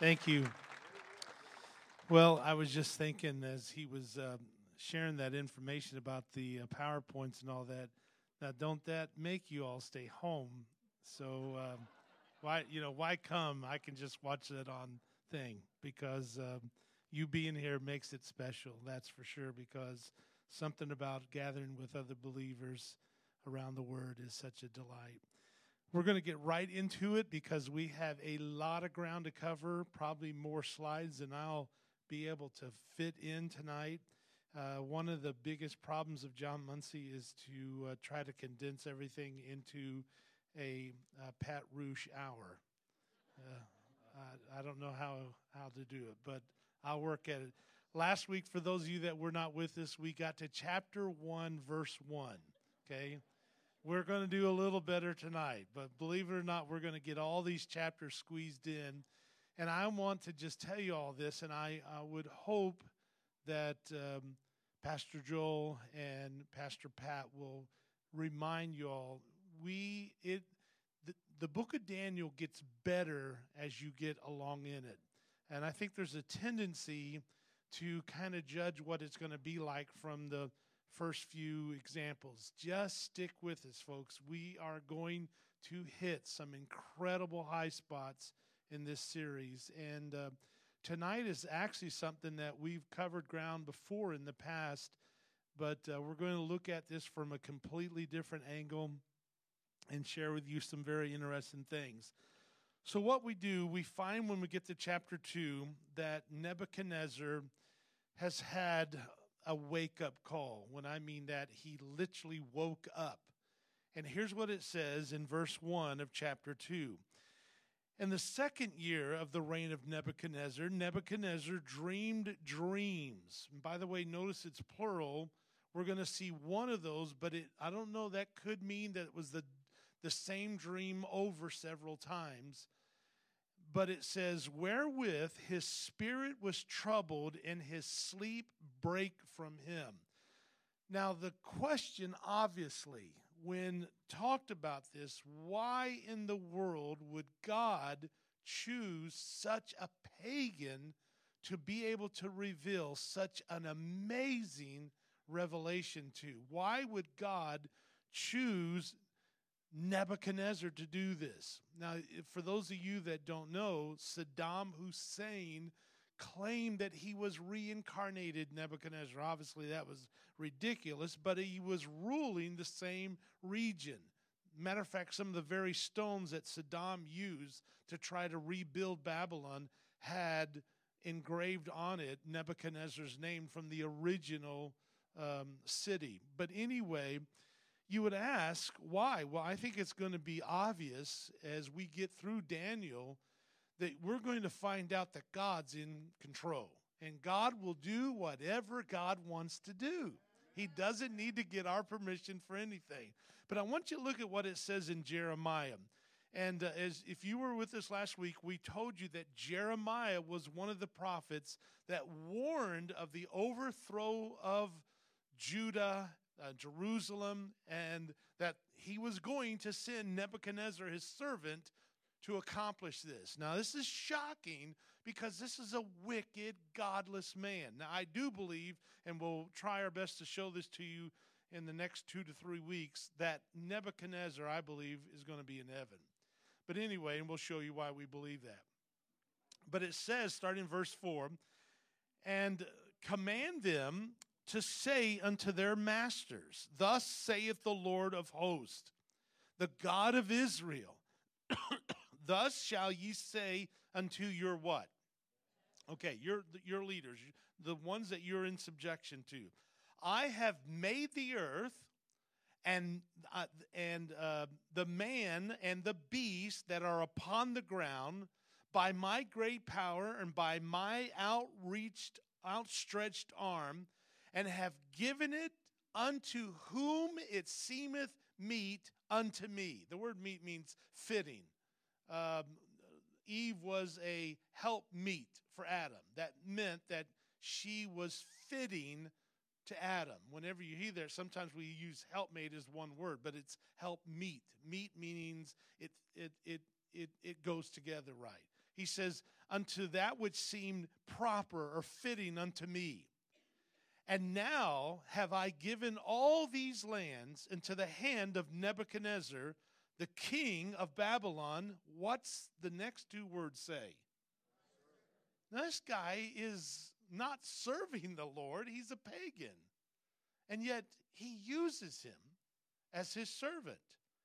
Thank you. Well, I was just thinking as he was sharing that information about the PowerPoints and all that. Now, don't that make you all stay home? So why come? I can just watch it on thing because you being here makes it special. That's for sure. Because something about gathering with other believers around the Word is such a delight. We're going to get right into it because we have a lot of ground to cover, probably more slides than I'll be able to fit in tonight. One of the biggest problems of John Muncie is to try to condense everything into a Pat Roosh hour. I don't know how to do it, but I'll work at it. Last week, for those of you that were not with us, we got to chapter 1, verse 1, okay? We're going to do a little better tonight, but believe it or not, we're going to get all these chapters squeezed in. And I want to just tell you all this, and I would hope that Pastor Joel and Pastor Pat will remind you all, the book of Daniel gets better as you get along in it. And I think there's a tendency to kind of judge what it's going to be like from the first few examples. Just stick with us, folks. We are going to hit some incredible high spots in this series. And tonight is actually something that we've covered ground before in the past, but we're going to look at this from a completely different angle and share with you some very interesting things. So what we do, we find when we get to chapter 2 that Nebuchadnezzar has had a wake-up call. When I mean that, he literally woke up. And here's what it says in verse 1 of chapter 2. In the second year of the reign of Nebuchadnezzar, Nebuchadnezzar dreamed dreams. And by the way, notice it's plural. We're going to see one of those, but I don't know, that could mean that it was the same dream over several times. But it says, wherewith his spirit was troubled and his sleep brake from him. Now, the question, obviously, when talked about this, why in the world would God choose such a pagan to be able to reveal such an amazing revelation to? Why would God choose Nebuchadnezzar to do this? Now, for those of you that don't know, Saddam Hussein claimed that he was reincarnated Nebuchadnezzar. Obviously, that was ridiculous, but he was ruling the same region. Matter of fact, some of the very stones that Saddam used to try to rebuild Babylon had engraved on it Nebuchadnezzar's name from the original city. But anyway, you would ask, why? Well, I think it's going to be obvious as we get through Daniel that we're going to find out that God's in control. And God will do whatever God wants to do. He doesn't need to get our permission for anything. But I want you to look at what it says in Jeremiah. And if you were with us last week, we told you that Jeremiah was one of the prophets that warned of the overthrow of Judah, Jerusalem, and that he was going to send Nebuchadnezzar, his servant, to accomplish this. Now, this is shocking because this is a wicked, godless man. Now, I do believe, and we'll try our best to show this to you in the next 2 to 3 weeks, that Nebuchadnezzar, I believe, is going to be in heaven. But anyway, and we'll show you why we believe that. But it says, starting in verse 4, and command them to say unto their masters, thus saith the Lord of hosts, the God of Israel, thus shall ye say unto your what? Okay, your leaders, the ones that you're in subjection to. I have made the earth and the man and the beast that are upon the ground by my great power and by my outstretched arm, and have given it unto whom it seemeth meet unto me. The word meet means fitting. Eve was a helpmeet for Adam. That meant that she was fitting to Adam. Whenever you hear that, sometimes we use helpmate as one word, but it's helpmeet. Meet means it goes together right. He says, unto that which seemed proper or fitting unto me. And now have I given all these lands into the hand of Nebuchadnezzar, the king of Babylon. What's the next two words say? This guy is not serving the Lord. He's a pagan. And yet he uses him as his servant.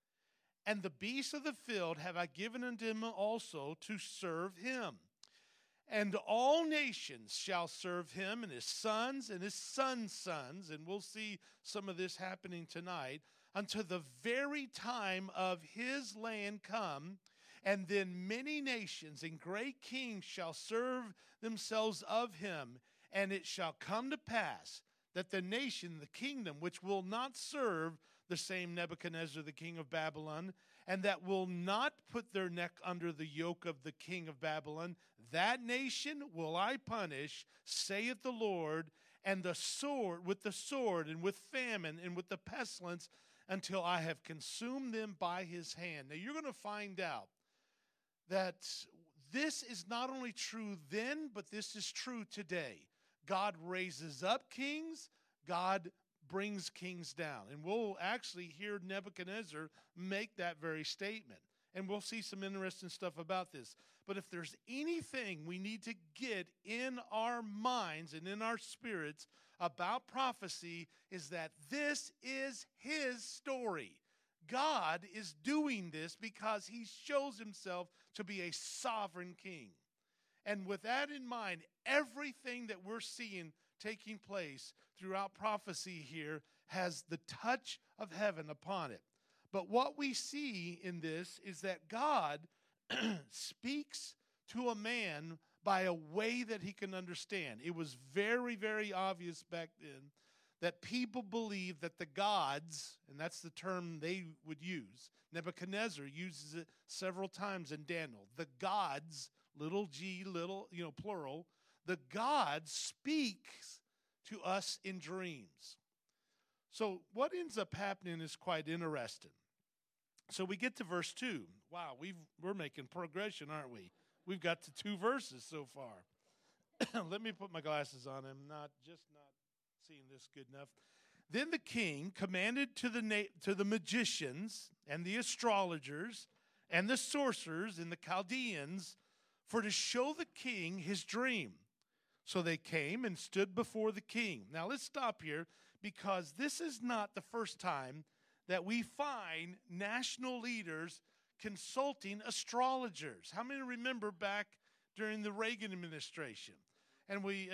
And the beasts of the field have I given unto him also to serve him. And all nations shall serve him, and his sons and his sons' sons. And we'll see some of this happening tonight. Unto the very time of his land come. And then many nations and great kings shall serve themselves of him. And it shall come to pass that the nation, the kingdom, which will not serve the same Nebuchadnezzar, the king of Babylon, and that will not put their neck under the yoke of the king of Babylon, that nation will I punish, saith the Lord, and the sword and with famine and with the pestilence, until I have consumed them by his hand. Now you're going to find out that this is not only true then, but this is true today. God raises up kings, God brings kings down. And we'll actually hear Nebuchadnezzar make that very statement. And we'll see some interesting stuff about this. But if there's anything we need to get in our minds and in our spirits about prophecy, is that this is his story. God is doing this because he shows himself to be a sovereign king. And with that in mind, everything that we're seeing taking place throughout prophecy here has the touch of heaven upon it. But what we see in this is that God speaks to a man by a way that he can understand. It was very, very obvious back then that people believed that the gods, and that's the term they would use, Nebuchadnezzar uses it several times in Daniel, the gods, little g, little, plural, the God speaks to us in dreams. So what ends up happening is quite interesting. So we get to verse 2. Wow, we're making progression, aren't we? We've got to 2 verses so far. Let me put my glasses on. I'm not seeing this good enough. Then the king commanded to the magicians and the astrologers and the sorcerers and the Chaldeans for to show the king his dream. So they came and stood before the king. Now let's stop here, because this is not the first time that we find national leaders consulting astrologers. How many remember back during the Reagan administration? And we,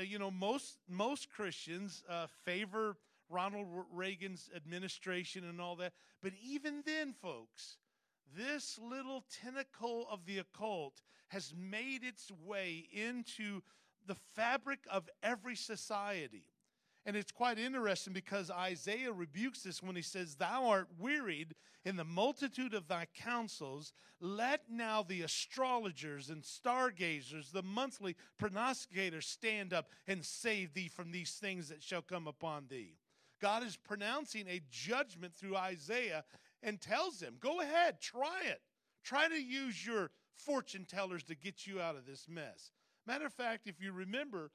most Christians favor Ronald Reagan's administration and all that. But even then, folks, this little tentacle of the occult has made its way into the fabric of every society. And it's quite interesting because Isaiah rebukes this when he says, "Thou art wearied in the multitude of thy counsels. Let now the astrologers and stargazers, the monthly prognosticators, stand up and save thee from these things that shall come upon thee." God is pronouncing a judgment through Isaiah and tells them, go ahead, try it. Try to use your fortune tellers to get you out of this mess. Matter of fact, if you remember,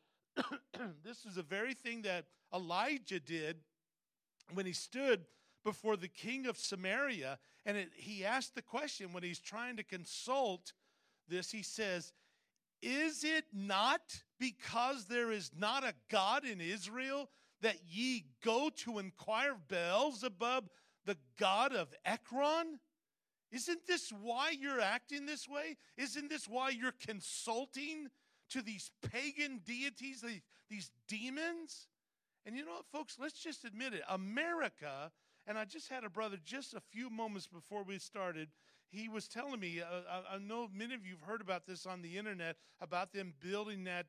this is the very thing that Elijah did when he stood before the king of Samaria. And he asked the question when he's trying to consult this. He says, "Is it not because there is not a God in Israel that ye go to inquire of Beelzebub, the god of Ekron? Isn't this why you're acting this way? Isn't this why you're consulting to these pagan deities, these demons?" And you know what, folks? Let's just admit it. America, and I just had a brother just a few moments before we started. He was telling me, I know many of you have heard about this on the internet, about them building that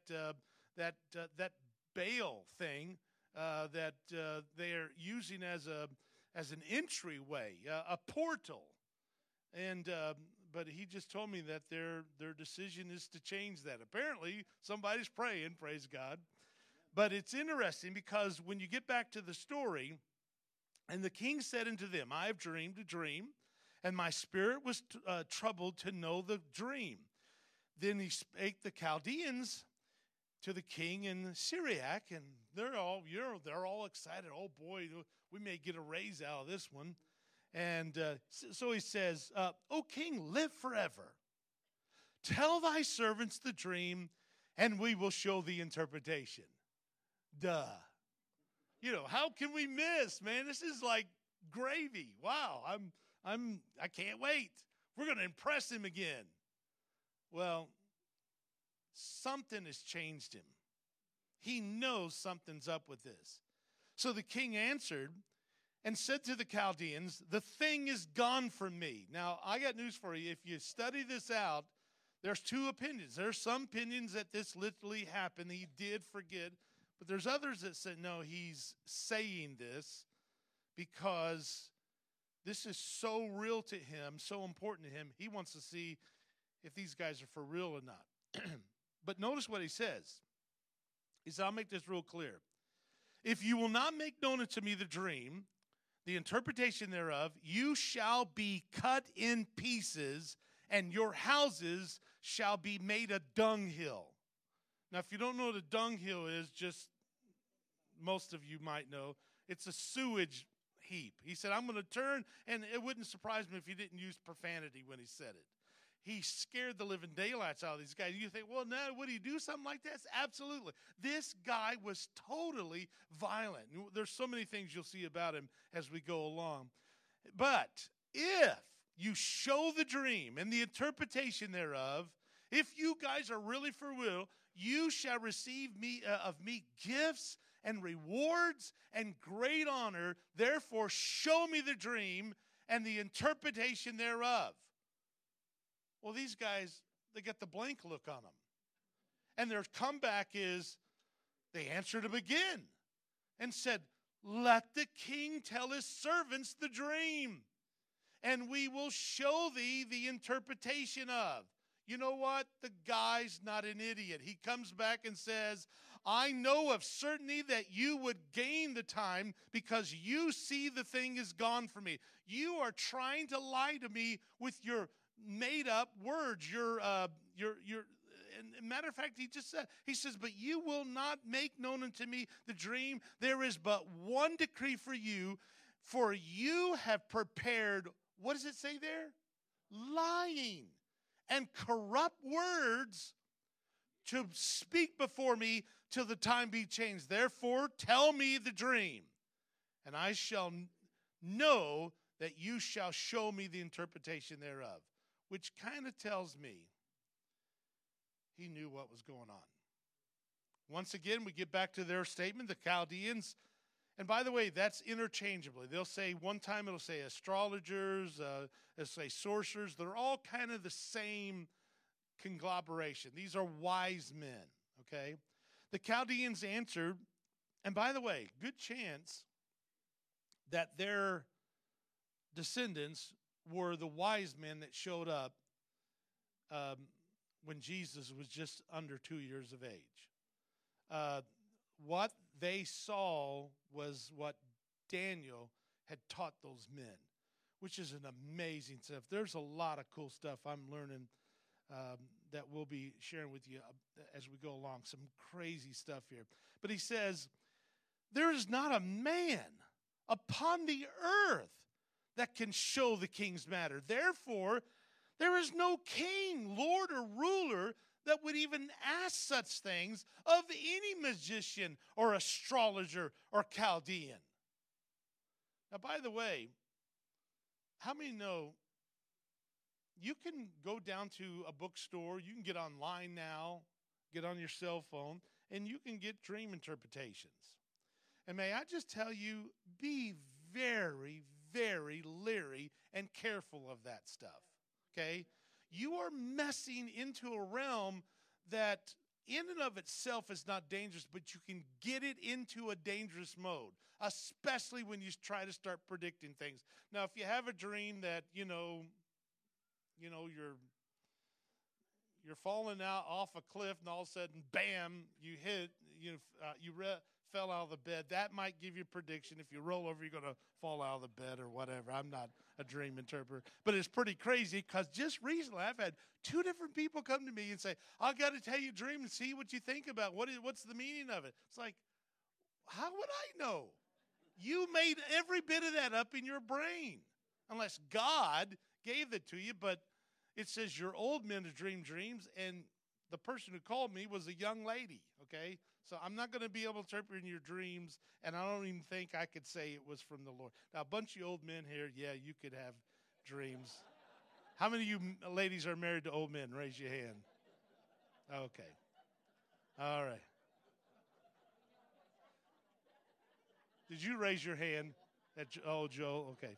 Baal thing that they're using as an entryway, a portal. And but he just told me that their decision is to change that. Apparently, somebody's praying, praise God. But it's interesting because when you get back to the story, and the king said unto them, "I have dreamed a dream, and my spirit was troubled to know the dream. Then he spake the Chaldeans to the king in Syriac, and they're all excited. Oh boy, we may get a raise out of this one. And so he says, O king, live forever. Tell thy servants the dream, and we will show the interpretation. Duh. How can we miss, man? This is like gravy. Wow, I can't wait. We're going to impress him again. Well, something has changed him. He knows something's up with this. So the king answered and said to the Chaldeans, the thing is gone from me. Now, I got news for you. If you study this out, there's two opinions. There's some opinions that this literally happened. He did forget. But there's others that said, no, he's saying this because this is so real to him, so important to him. He wants to see if these guys are for real or not. But notice what he says. He said, I'll make this real clear. If you will not make known unto me the dream, the interpretation thereof, you shall be cut in pieces, and your houses shall be made a dunghill. Now, if you don't know what a dunghill is, just most of you might know, it's a sewage heap. He said, I'm going to turn, and it wouldn't surprise me if he didn't use profanity when he said it. He scared the living daylights out of these guys. You think, well, now, would he do something like this? Absolutely. This guy was totally violent. There's so many things you'll see about him as we go along. But if you show the dream and the interpretation thereof, if you guys are really for real, you shall receive of me gifts and rewards and great honor. Therefore, show me the dream and the interpretation thereof. Well, these guys, they got the blank look on them. And their comeback is, they answered him again and said, let the king tell his servants the dream, and we will show thee the interpretation of. You know what? The guy's not an idiot. He comes back and says, I know of certainty that you would gain the time because you see the thing is gone from me. You are trying to lie to me with your made up words. And matter of fact, he says, but you will not make known unto me the dream. There is but one decree for you have prepared, what does it say there? Lying and corrupt words to speak before me till the time be changed. Therefore, tell me the dream, and I shall know that you shall show me the interpretation thereof. Which kind of tells me he knew what was going on. Once again, we get back to their statement, the Chaldeans. And by the way, that's interchangeably. They'll say, one time it'll say astrologers, it'll say sorcerers. They're all kind of the same conglomeration. These are wise men, okay? The Chaldeans answered, and by the way, good chance that their descendants were the wise men that showed up when Jesus was just under 2 years of age. What they saw was what Daniel had taught those men, which is an amazing stuff. There's a lot of cool stuff I'm learning that we'll be sharing with you as we go along. Some crazy stuff here. But he says, there is not a man upon the earth that can show the king's matter. Therefore, there is no king, lord, or ruler that would even ask such things of any magician or astrologer or Chaldean. Now, by the way, how many know you can go down to a bookstore, you can get online now, get on your cell phone, and you can get dream interpretations. And may I just tell you, be very, very leery and careful of that stuff, okay? You are messing into a realm that in and of itself is not dangerous, but you can get it into a dangerous mode, especially when you try to start predicting things. Now, if you have a dream that, you're falling out off a cliff, and all of a sudden, bam, you fell out of the bed. That might give you a prediction. If you roll over, you're going to fall out of the bed or whatever. I'm not a dream interpreter. But it's pretty crazy because just recently I've had 2 different people come to me and say, I got to tell you a dream and see what you think about it. What's the meaning of it? It's like, how would I know? You made every bit of that up in your brain. Unless God gave it to you. But it says your old men to dream dreams, and the person who called me was a young lady, okay? So I'm not going to be able to interpret in your dreams, and I don't even think I could say it was from the Lord. Now, a bunch of you old men here, yeah, you could have dreams. How many of you ladies are married to old men? Raise your hand. Okay. All right. Did you raise your hand? Oh, Joe, okay.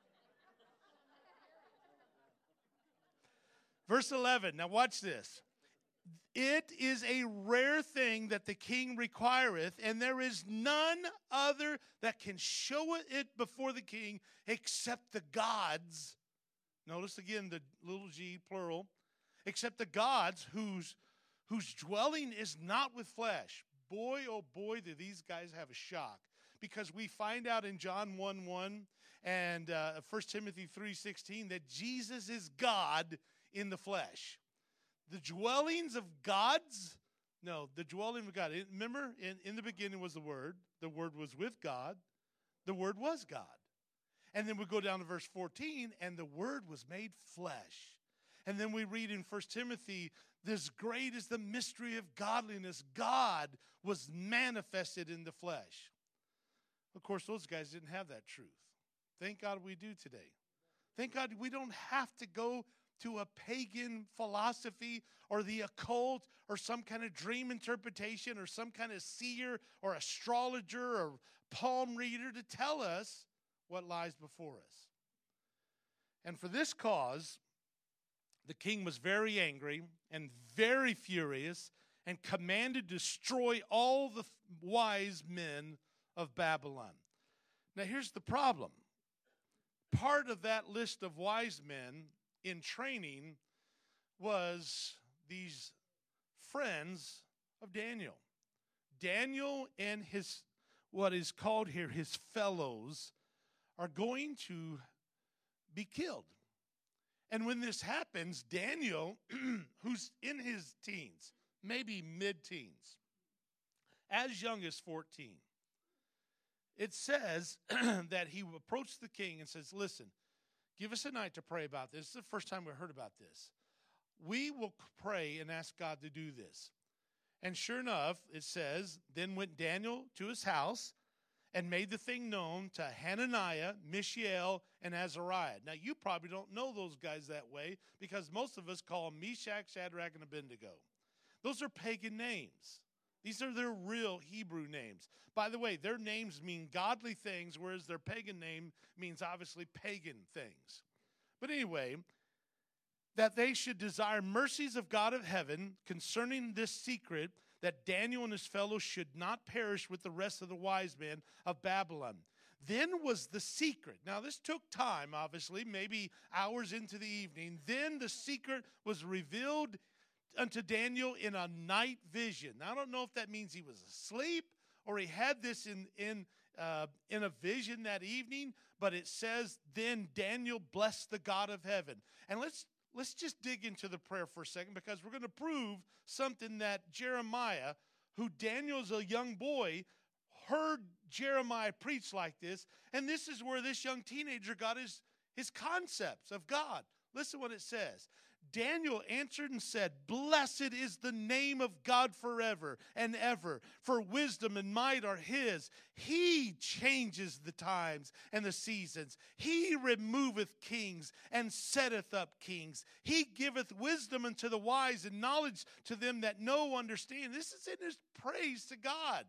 Verse 11, now watch this. It is a rare thing that the king requireth, and there is none other that can show it before the king except the gods. Notice again the little g, plural. Except the gods whose dwelling is not with flesh. Boy, oh boy, do these guys have a shock. Because we find out in John 1:1 and 1 Timothy 3:16 that Jesus is God in the flesh. The dwellings of gods? No, the dwelling of God. Remember, in the beginning was the Word. The Word was with God. The Word was God. And then we go down to verse 14, and the Word was made flesh. And then we read in 1 Timothy, this great is the mystery of godliness. God was manifested in the flesh. Of course, those guys didn't have that truth. Thank God we do today. Thank God we don't have to go to a pagan philosophy or the occult or some kind of dream interpretation or some kind of seer or astrologer or palm reader to tell us what lies before us. And for this cause, the king was very angry and very furious and commanded to destroy all the wise men of Babylon. Now here's the problem. Part of that list of wise men in training was these friends of Daniel. Daniel and his, what is called here, his fellows, are going to be killed. And when this happens, Daniel, who's in his teens, maybe mid-teens, as young as 14, it says that he approached the king and says, listen, give us a night to pray about this. This is the first time we heard about this. We will pray and ask God to do this. And sure enough, it says, then went Daniel to his house and made the thing known to Hananiah, Mishael, and Azariah. Now, you probably don't know those guys that way because most of us call them Meshach, Shadrach, and Abednego. Those are pagan names. These are their real Hebrew names. By the way, their names mean godly things, whereas their pagan name means obviously pagan things. But anyway, that they should desire mercies of God of heaven concerning this secret, that Daniel and his fellows should not perish with the rest of the wise men of Babylon. Then was the secret. Now, this took time, obviously, maybe hours into the evening. Then the secret was revealed unto Daniel in a night vision. Now, I don't know if that means he was asleep or he had this in a vision that evening, but it says, then Daniel blessed the God of heaven. And let's just dig into the prayer for a second because we're going to prove something that Jeremiah, who Daniel's a young boy, heard Jeremiah preach like this, and this is where this young teenager got his concepts of God. Listen what it says. Daniel answered and said, blessed is the name of God forever and ever, for wisdom and might are his. He changes the times and the seasons. He removeth kings and setteth up kings. He giveth wisdom unto the wise and knowledge to them that know understand. This is in his praise to God.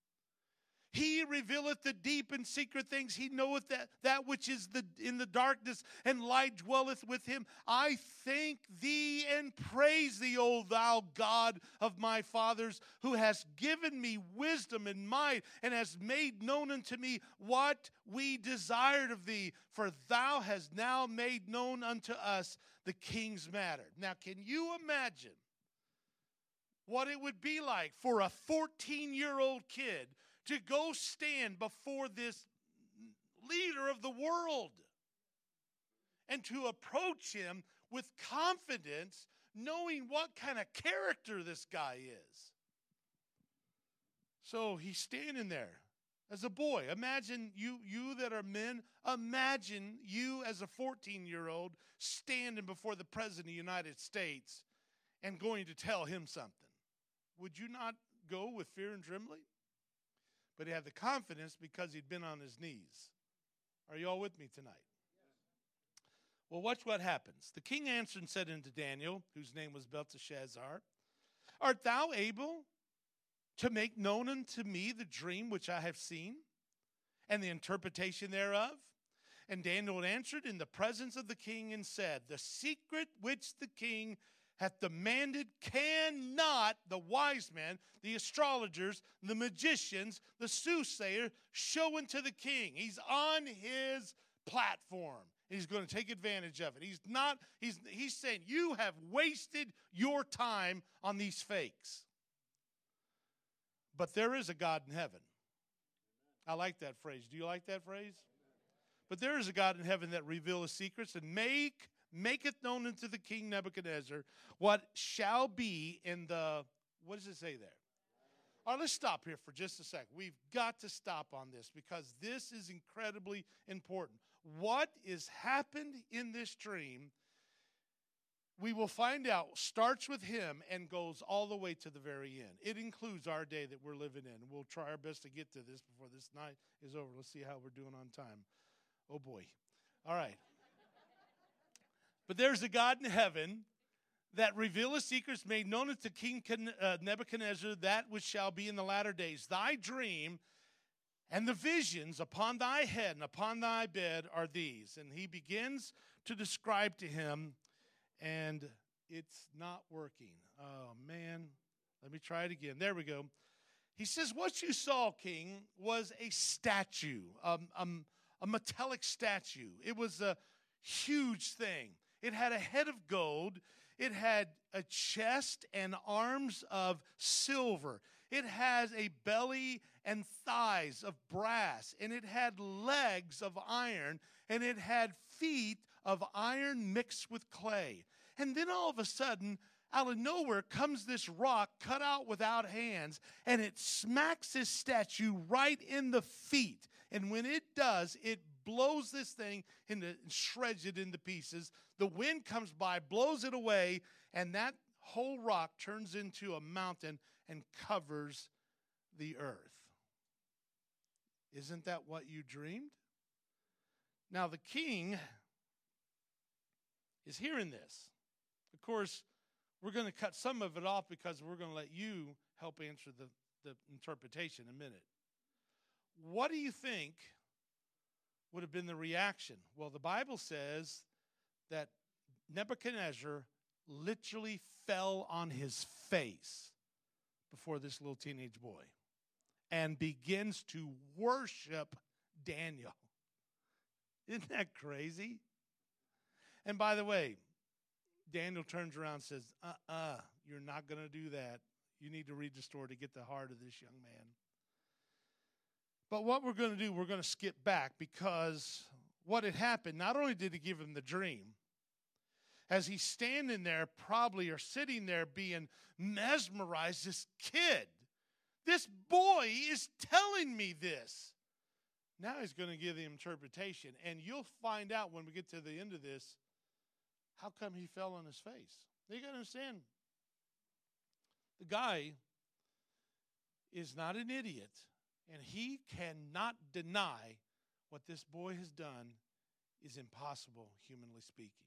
He revealeth the deep and secret things. He knoweth that which is in the darkness, and light dwelleth with him. I thank thee and praise thee, O thou God of my fathers, who hast given me wisdom and might, and hast made known unto me what we desired of thee. For thou hast now made known unto us the king's matter. Now, can you imagine what it would be like for a 14-year-old kid to go stand before this leader of the world and to approach him with confidence, knowing what kind of character this guy is. So he's standing there as a boy. Imagine you that are men, imagine you as a 14-year-old standing before the President of the United States and going to tell him something. Would you not go with fear and trembling? But he had the confidence because he'd been on his knees. Are you all with me tonight? Well, watch what happens. The king answered and said unto Daniel, whose name was Belteshazzar, Art thou able to make known unto me the dream which I have seen, and the interpretation thereof? And Daniel answered in the presence of the king and said, The secret which the king hath demanded cannot the wise men, the astrologers, the magicians, the soothsayer show unto the king. He's on his platform. He's going to take advantage of it. He's saying, you have wasted your time on these fakes. But there is a God in heaven. I like that phrase. Do you like that phrase? But there is a God in heaven that revealeth secrets and maketh known unto the king Nebuchadnezzar what shall be in the, what does it say there? All right, let's stop here for just a second. We've got to stop on this because this is incredibly important. What is happened in this dream, we will find out, starts with him and goes all the way to the very end. It includes our day that we're living in. We'll try our best to get to this before this night is over. Let's see how we're doing on time. Oh, boy. All right. But there's a God in heaven that revealeth secrets made known unto King Nebuchadnezzar that which shall be in the latter days. Thy dream and the visions upon thy head and upon thy bed are these. And he begins to describe to him, and it's not working. Oh, man. Let me try it again. There we go. He says, what you saw, king, was a statue, a metallic statue. It was a huge thing. It had a head of gold. It had a chest and arms of silver. It has a belly and thighs of brass, and it had legs of iron, and it had feet of iron mixed with clay. And then all of a sudden, out of nowhere comes this rock cut out without hands, and it smacks this statue right in the feet. And when it does, it blows this thing into, shreds it into pieces. The wind comes by, blows it away, and that whole rock turns into a mountain and covers the earth. Isn't that what you dreamed? Now the king is hearing this. Of course, we're going to cut some of it off because we're going to let you help answer the interpretation in a minute. What do you think would have been the reaction? Well, the Bible says that Nebuchadnezzar literally fell on his face before this little teenage boy and begins to worship Daniel. Isn't that crazy? And by the way, Daniel turns around and says, you're not going to do that. You need to read the story to get the heart of this young man. But what we're going to do, we're going to skip back because what had happened, not only did he give him the dream, as he's standing there probably or sitting there being mesmerized, this kid, this boy is telling me this. Now he's going to give the interpretation, and you'll find out when we get to the end of this how come he fell on his face. You got to understand, the guy is not an idiot, and he cannot deny what this boy has done is impossible, humanly speaking.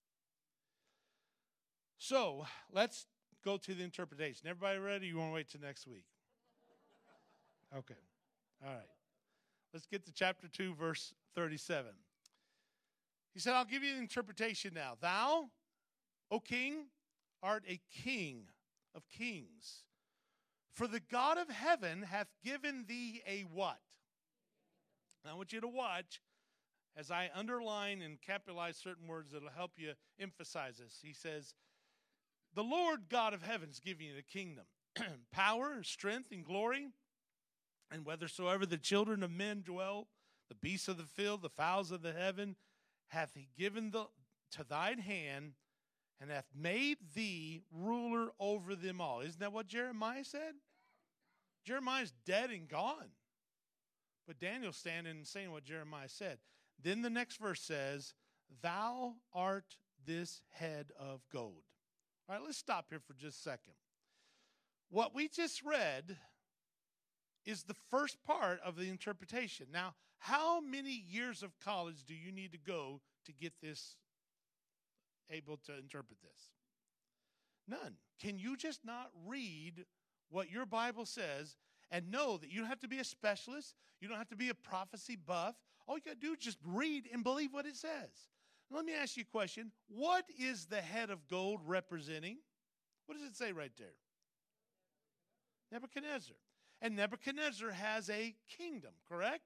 So let's go to the interpretation. Everybody ready? You want to wait till next week? Okay. All right. Let's get to chapter 2, verse 37. He said, I'll give you the interpretation now. Thou, O king, art a king of kings. For the God of heaven hath given thee a what? Now, I want you to watch as I underline and capitalize certain words that will help you emphasize this. He says, the Lord God of heaven is giving you the kingdom, power, strength, and glory, And whithersoever the children of men dwell, the beasts of the field, the fowls of the heaven, hath he given to thine hand, and hath made thee ruler over them all. Isn't that what Jeremiah said? Jeremiah's dead and gone. But Daniel's standing and saying what Jeremiah said. Then the next verse says, thou art this head of gold. All right, let's stop here for just a second. What we just read is the first part of the interpretation. Now, how many years of college do you need to go to get this, able to interpret this? None. Can you just not read what your Bible says and know that you don't have to be a specialist, you don't have to be a prophecy buff? All you got to do is just read and believe what it says. Let me ask you a question. What is the head of gold representing? What does it say right there? Nebuchadnezzar. And Nebuchadnezzar has a kingdom, correct?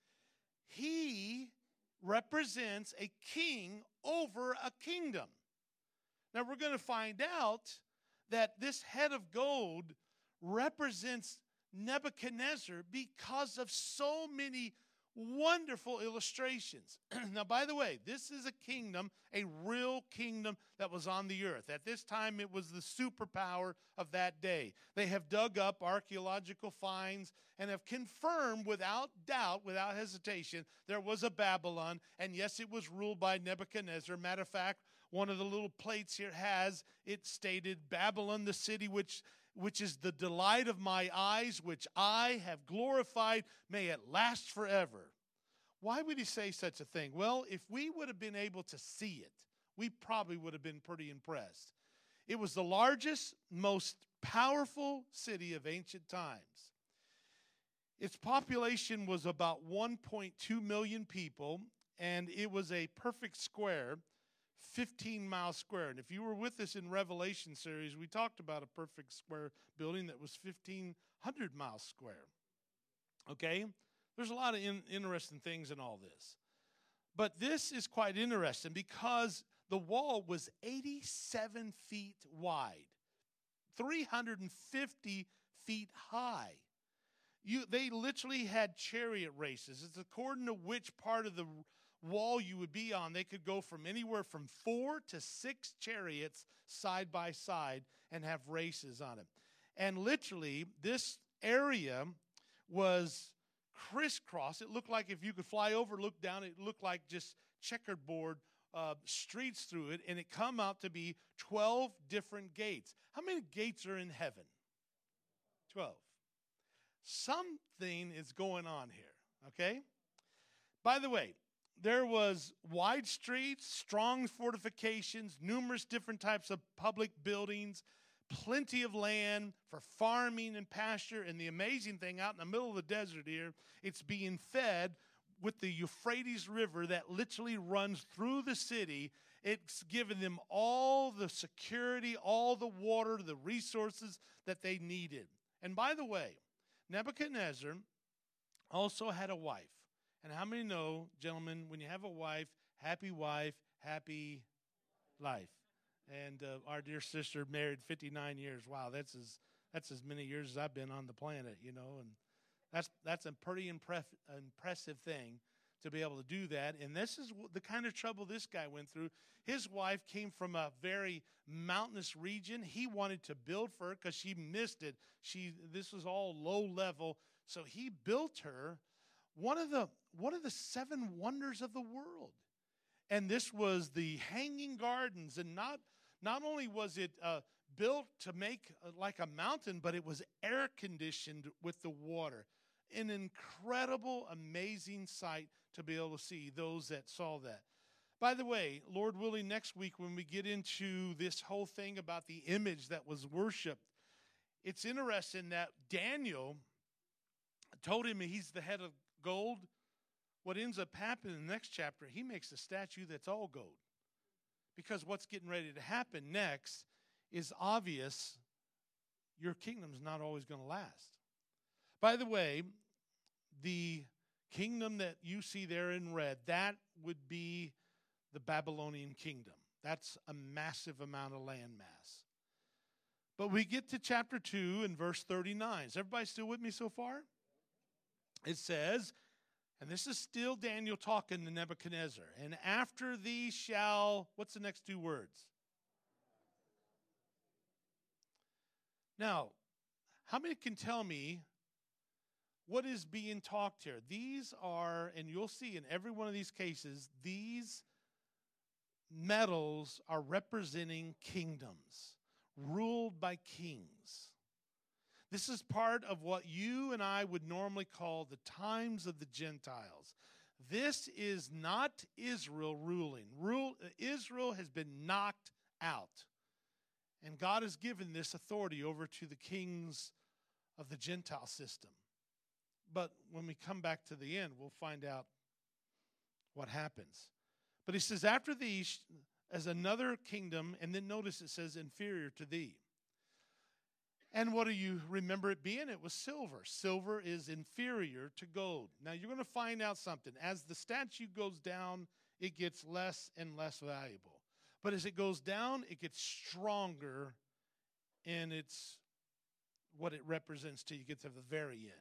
He represents a king over a kingdom. Now we're going to find out that this head of gold represents Nebuchadnezzar because of so many wonderful illustrations. Now, by the way, this is a kingdom, a real kingdom that was on the earth. At this time, it was the superpower of that day. They have dug up archaeological finds and have confirmed without doubt, without hesitation, there was a Babylon, and yes, it was ruled by Nebuchadnezzar. Matter of fact, one of the little plates here has it stated, Babylon, the city which is the delight of my eyes, which I have glorified, may it last forever. Why would he say such a thing? Well, if we would have been able to see it, we probably would have been pretty impressed. It was the largest, most powerful city of ancient times. Its population was about 1.2 million people, and it was a perfect square, 15-mile square. And if you were with us in Revelation series, we talked about a perfect square building that was 1,500 miles square. Okay? There's a lot of interesting things in all this. But this is quite interesting because the wall was 87 feet wide, 350 feet high. They literally had chariot races. It's according to which part of the wall you would be on. They could go from anywhere from 4 to 6 chariots side by side and have races on it. And literally, this area was crisscross. It looked like if you could fly over, look down, it looked like just checkerboard streets through it, and it come out to be 12 different gates. How many gates are in heaven? 12. Something is going on here, okay? By the way, there was wide streets, strong fortifications, numerous different types of public buildings, plenty of land for farming and pasture. And the amazing thing, out in the middle of the desert here, it's being fed with the Euphrates River that literally runs through the city. It's given them all the security, all the water, the resources that they needed. And by the way, Nebuchadnezzar also had a wife. And how many know, gentlemen, when you have a wife, happy life. And our dear sister married 59 years. Wow, that's as many years as I've been on the planet, you know. And that's a pretty impressive thing to be able to do that. And this is the kind of trouble this guy went through. His wife came from a very mountainous region. He wanted to build for her because she missed it. This was all low level. So he built her one of the 7 wonders of the world. And this was the Hanging Gardens. And not only was it built to make like a mountain, but it was air conditioned with the water. An incredible, amazing sight to be able to see, those that saw that. By the way, Lord willing, next week when we get into this whole thing about the image that was worshipped, it's interesting that Daniel told him he's the head of gold. What ends up happening in the next chapter, he makes a statue that's all gold. Because what's getting ready to happen next is obvious. Your kingdom's not always going to last. By the way, the kingdom that you see there in red, that would be the Babylonian kingdom. That's a massive amount of land mass. But we get to chapter 2 and verse 39. Is everybody still with me so far? it says, and this is still Daniel talking to Nebuchadnezzar, and after thee shall, what's the next two words? Now, how many can tell me what is being talked here? These are, and you'll see in every one of these cases, these metals are representing kingdoms, ruled by kings. This is part of what you and I would normally call the times of the Gentiles. This is not Israel ruling. Israel has been knocked out. And God has given this authority over to the kings of the Gentile system. But when we come back to the end, we'll find out what happens. But he says, after thee, as another kingdom, and then notice it says, inferior to thee. And what do you remember it being? It was silver. Silver is inferior to gold. Now, you're going to find out something. As the statue goes down, it gets less and less valuable. But as it goes down, it gets stronger in its what it represents till you get to the very end.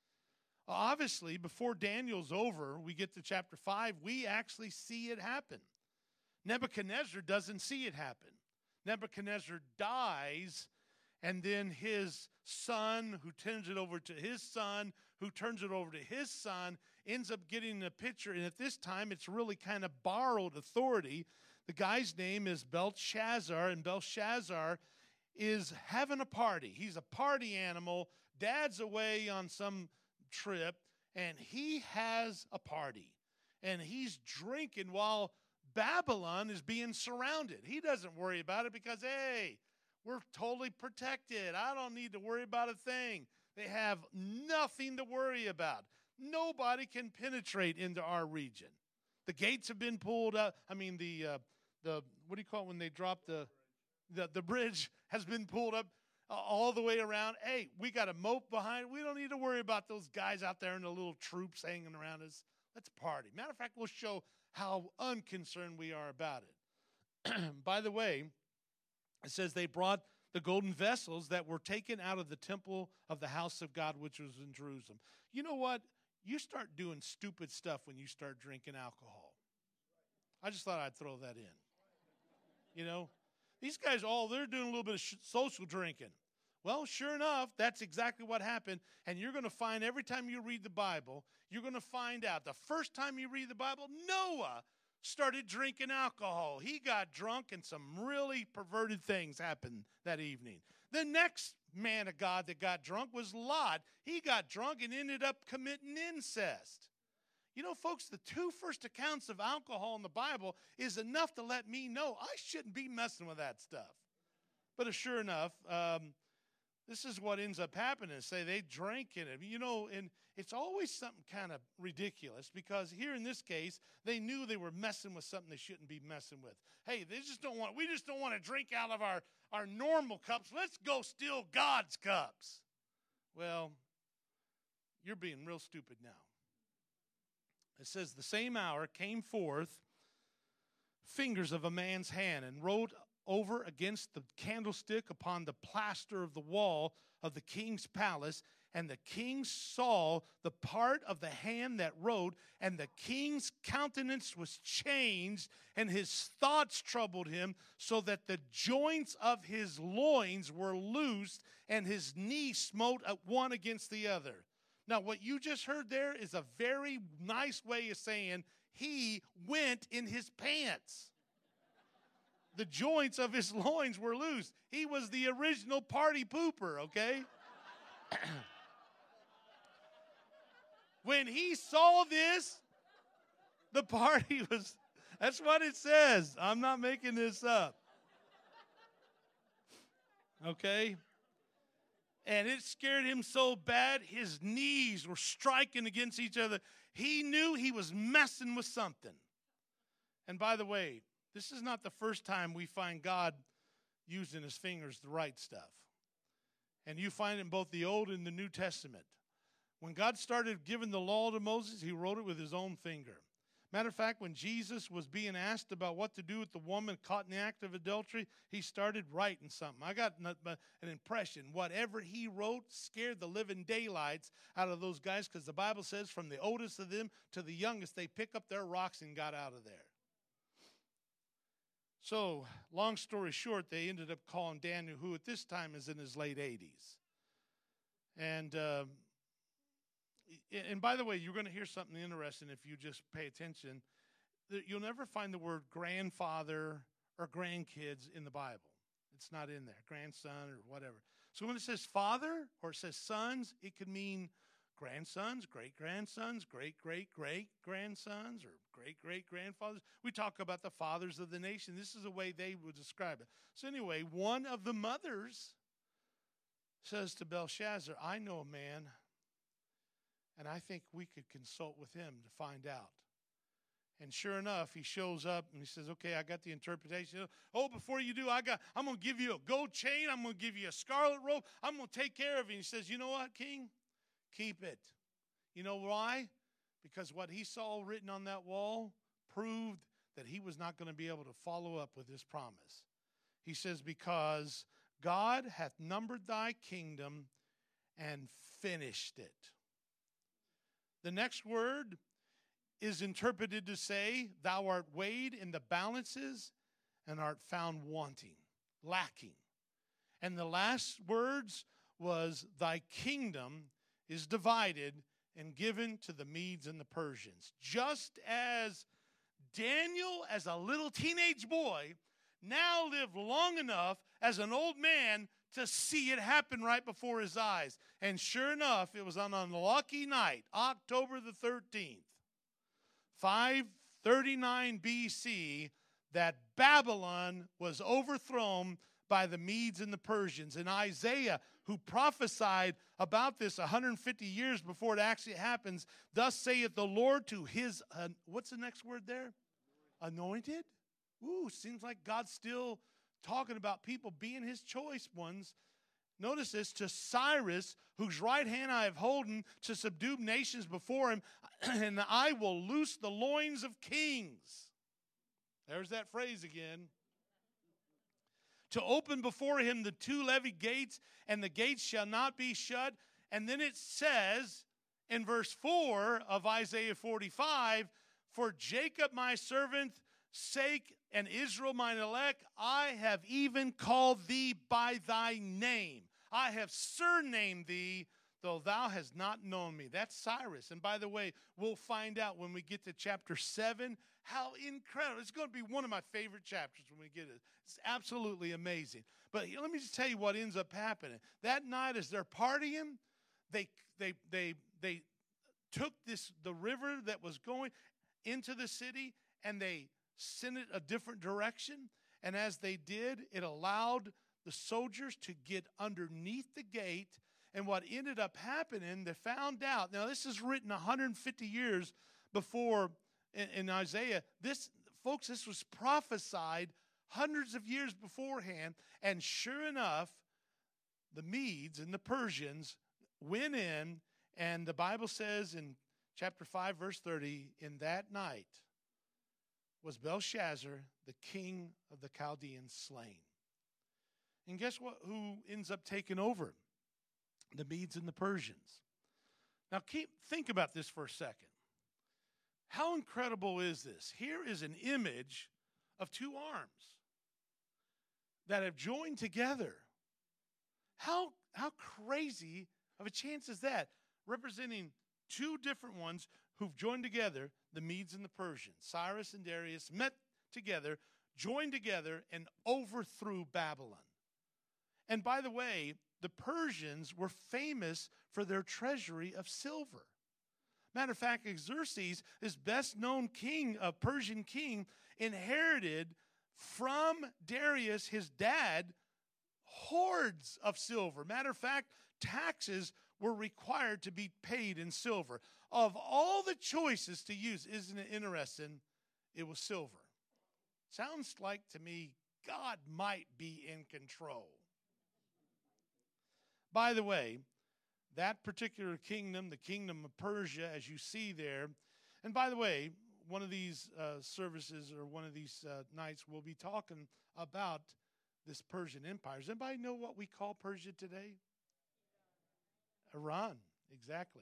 Obviously, before Daniel's over, we get to chapter 5, we actually see it happen. Nebuchadnezzar doesn't see it happen. Nebuchadnezzar dies, and then his son, who turns it over to his son, who turns it over to his son, ends up getting the picture. And at this time, it's really kind of borrowed authority. The guy's name is Belshazzar, and Belshazzar is having a party. He's a party animal. Dad's away on some trip, and he has a party. And he's drinking while Babylon is being surrounded. He doesn't worry about it because, hey, we're totally protected. I don't need to worry about a thing. They have nothing to worry about. Nobody can penetrate into our region. The gates have been pulled up. I mean, the what do you call it when they drop the bridge has been pulled up all the way around. Hey, we got a moat behind. We don't need to worry about those guys out there in the little troops hanging around us. Let's party. Matter of fact, we'll show how unconcerned we are about it. By the way, it says they brought the golden vessels that were taken out of the temple of the house of God, which was in Jerusalem. You know what? You start doing stupid stuff when you start drinking alcohol. I just thought I'd throw that in. You know, these guys, they're doing a little bit of social drinking. Well, sure enough, that's exactly what happened. And you're going to find every time you read the Bible, you're going to find out the first time you read the Bible, Noah started drinking alcohol. He got drunk and some really perverted things happened that evening. The next man of God that got drunk was Lot. He got drunk and ended up committing incest. You know, folks, the two first accounts of alcohol in the Bible is enough to let me know I shouldn't be messing with that stuff. But sure enough, this is what ends up happening. Say they drank in it. You know, and it's always something kind of ridiculous because here in this case, they knew they were messing with something they shouldn't be messing with. Hey, we just don't want to drink out of our normal cups. Let's go steal God's cups. Well, you're being real stupid now. It says, the same hour came forth fingers of a man's hand and wrote over against the candlestick upon the plaster of the wall of the king's palace. And the king saw the part of the hand that wrote, and the king's countenance was changed, and his thoughts troubled him, so that the joints of his loins were loosed, and his knees smote at one against the other. Now, what you just heard there is a very nice way of saying he went in his pants. The joints of his loins were loose. He was the original party pooper, okay? When he saw this, the party was, that's what it says. I'm not making this up. Okay? And it scared him so bad, his knees were striking against each other. He knew he was messing with something. And by the way, this is not the first time we find God using his fingers to write stuff. And you find it in both the Old and the New Testament. When God started giving the law to Moses, he wrote it with his own finger. Matter of fact, when Jesus was being asked about what to do with the woman caught in the act of adultery, he started writing something. I got an impression. Whatever he wrote scared the living daylights out of those guys, because the Bible says from the oldest of them to the youngest, they pick up their rocks and got out of there. So, long story short, they ended up calling Daniel, who at this time is in his late 80s. And by the way, you're going to hear something interesting if you just pay attention. You'll never find the word grandfather or grandkids in the Bible. It's not in there, grandson or whatever. So when it says father or it says sons, it could mean grandsons, great-grandsons, great-great-great-grandsons, or great-great-grandfathers. We talk about the fathers of the nation. This is the way they would describe it. So anyway, one of the mothers says to Belshazzar, I know a man, and I think we could consult with him to find out. And sure enough, he shows up and he says, okay, I got the interpretation. Oh, before you do, I'm going to give you a gold chain. I'm going to give you a scarlet robe. I'm going to take care of you. He says, you know what, King? Keep it. You know why? Because what he saw written on that wall proved that he was not going to be able to follow up with his promise. He says, because God hath numbered thy kingdom and finished it. The next word is interpreted to say, thou art weighed in the balances and art found wanting, lacking. And the last words was, thy kingdom is divided and given to the Medes and the Persians. Just as Daniel, as a little teenage boy, now lived long enough as an old man to see it happen right before his eyes. And sure enough, it was on an unlucky night, October the 13th, 539 BC, that Babylon was overthrown by the Medes and the Persians. And Isaiah, who prophesied about this 150 years before it actually happens, thus saith the Lord to his, what's the next word there? Anointed? Ooh, seems like God's still talking about people being his choice ones. Notice this, to Cyrus, whose right hand I have holden, to subdue nations before him, and I will loose the loins of kings. There's that phrase again. To open before him the two levy gates, and the gates shall not be shut. And then it says in verse 4 of Isaiah 45, for Jacob my servant sake, and Israel mine elect, I have even called thee by thy name. I have surnamed thee, though thou hast not known me. That's Cyrus. And by the way, we'll find out when we get to chapter 7 how incredible. It's going to be one of my favorite chapters when we get it. It's absolutely amazing. But let me just tell you what ends up happening. That night as they're partying, they took the river that was going into the city, and they sent it a different direction. And as they did, it allowed the soldiers to get underneath the gate. And what ended up happening, they found out. Now, this is written 150 years before in Isaiah. This was prophesied hundreds of years beforehand. And sure enough, the Medes and the Persians went in, and the Bible says in chapter 5, verse 30, in that night was Belshazzar, the king of the Chaldeans, slain. And guess what? Who ends up taking over? The Medes and the Persians. Now, think about this for a second. How incredible is this? Here is an image of two arms that have joined together. How crazy of a chance is that? Representing two different ones who've joined together, the Medes and the Persians. Cyrus and Darius met together, joined together, and overthrew Babylon. And by the way, the Persians were famous for their treasury of silver. Matter of fact, Xerxes, his best-known king, a Persian king, inherited from Darius, his dad, hoards of silver. Matter of fact, taxes were required to be paid in silver. Of all the choices to use, isn't it interesting? It was silver. Sounds like to me God might be in control. By the way, that particular kingdom, the kingdom of Persia, as you see there, and by the way, one of these services or one of these nights, we'll be talking about this Persian Empire. Does anybody know what we call Persia today? Iran, exactly.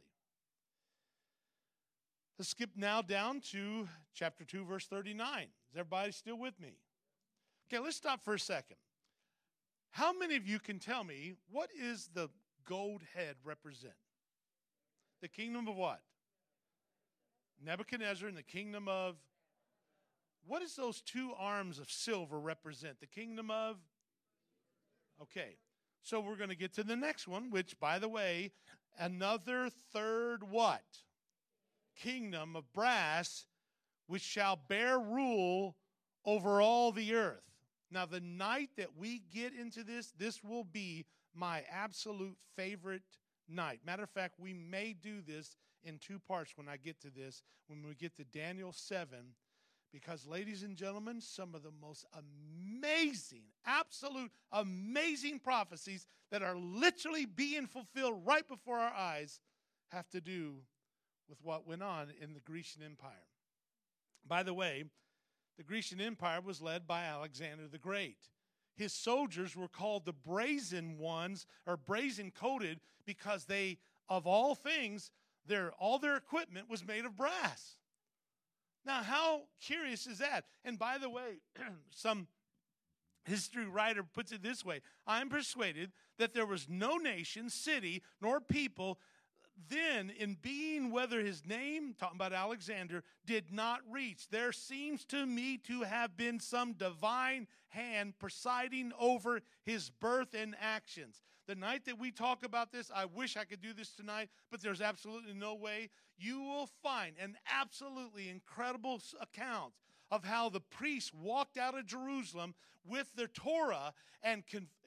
Let's skip now down to chapter 2, verse 39. Is everybody still with me? Okay, let's stop for a second. How many of you can tell me, what is the gold head represent? The kingdom of what? Nebuchadnezzar and the kingdom of, what does those two arms of silver represent? The kingdom of? Okay, so we're going to get to the next one, which, by the way, another third what? Kingdom of brass, which shall bear rule over all the earth. Now, the night that we get into this will be my absolute favorite night. Matter of fact, we may do this in two parts when I get to this, when we get to Daniel 7, because, ladies and gentlemen, some of the most amazing, absolute amazing prophecies that are literally being fulfilled right before our eyes have to do with what went on in the Grecian Empire. By the way, the Grecian Empire was led by Alexander the Great. His soldiers were called the brazen ones, or brazen coated, because they, of all things, all their equipment was made of brass. Now, how curious is that? And by the way, some history writer puts it this way: I'm persuaded that there was no nation, city, nor people then in being, whether his name, talking about Alexander, did not reach. There seems to me to have been some divine hand presiding over his birth and actions. The night that we talk about this, I wish I could do this tonight, but there's absolutely no way. You will find an absolutely incredible account of how the priests walked out of Jerusalem with their Torah and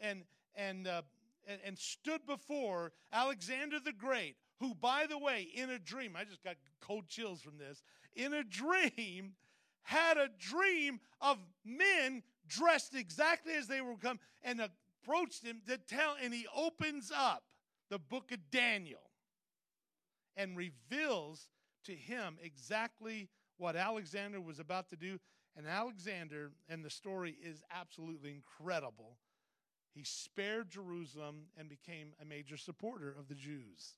stood before Alexander the Great, who, by the way, in a dream, I just got cold chills from this, in a dream, had a dream of men dressed exactly as they were come and approached him to tell, and he opens up the book of Daniel and reveals to him exactly what Alexander was about to do. And Alexander, and the story is absolutely incredible, he spared Jerusalem and became a major supporter of the Jews.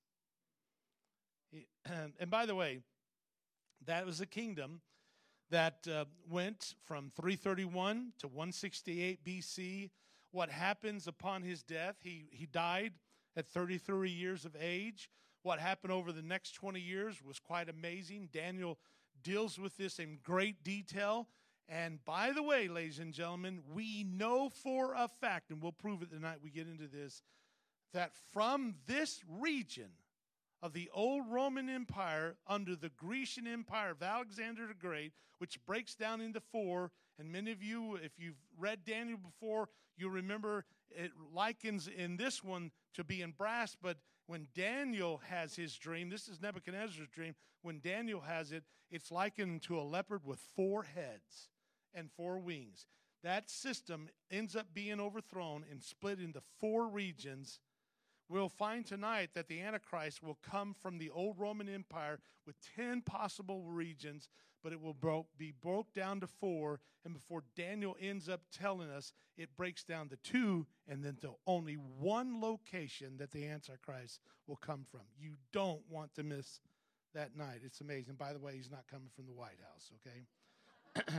And by the way, that was a kingdom that went from 331 to 168 BC. What happens upon his death? He died at 33 years of age. What happened over the next 20 years was quite amazing. Daniel deals with this in great detail. And by the way, ladies and gentlemen, we know for a fact, and we'll prove it the night we get into this, that from this region of the old Roman Empire under the Grecian Empire of Alexander the Great, which breaks down into four, and many of you, if you've read Daniel before, you remember it likens in this one to be in brass, but when Daniel has his dream, this is Nebuchadnezzar's dream, when Daniel has it, it's likened to a leopard with 4 heads and 4 wings. That system ends up being overthrown and split into 4 regions. We'll find tonight that the Antichrist will come from the old Roman Empire with 10 possible regions, but it will be broke down to 4, and before Daniel ends up telling us, it breaks down to 2, and then to only 1 location that the Antichrist will come from. You don't want to miss that night. It's amazing. By the way, he's not coming from the White House, okay?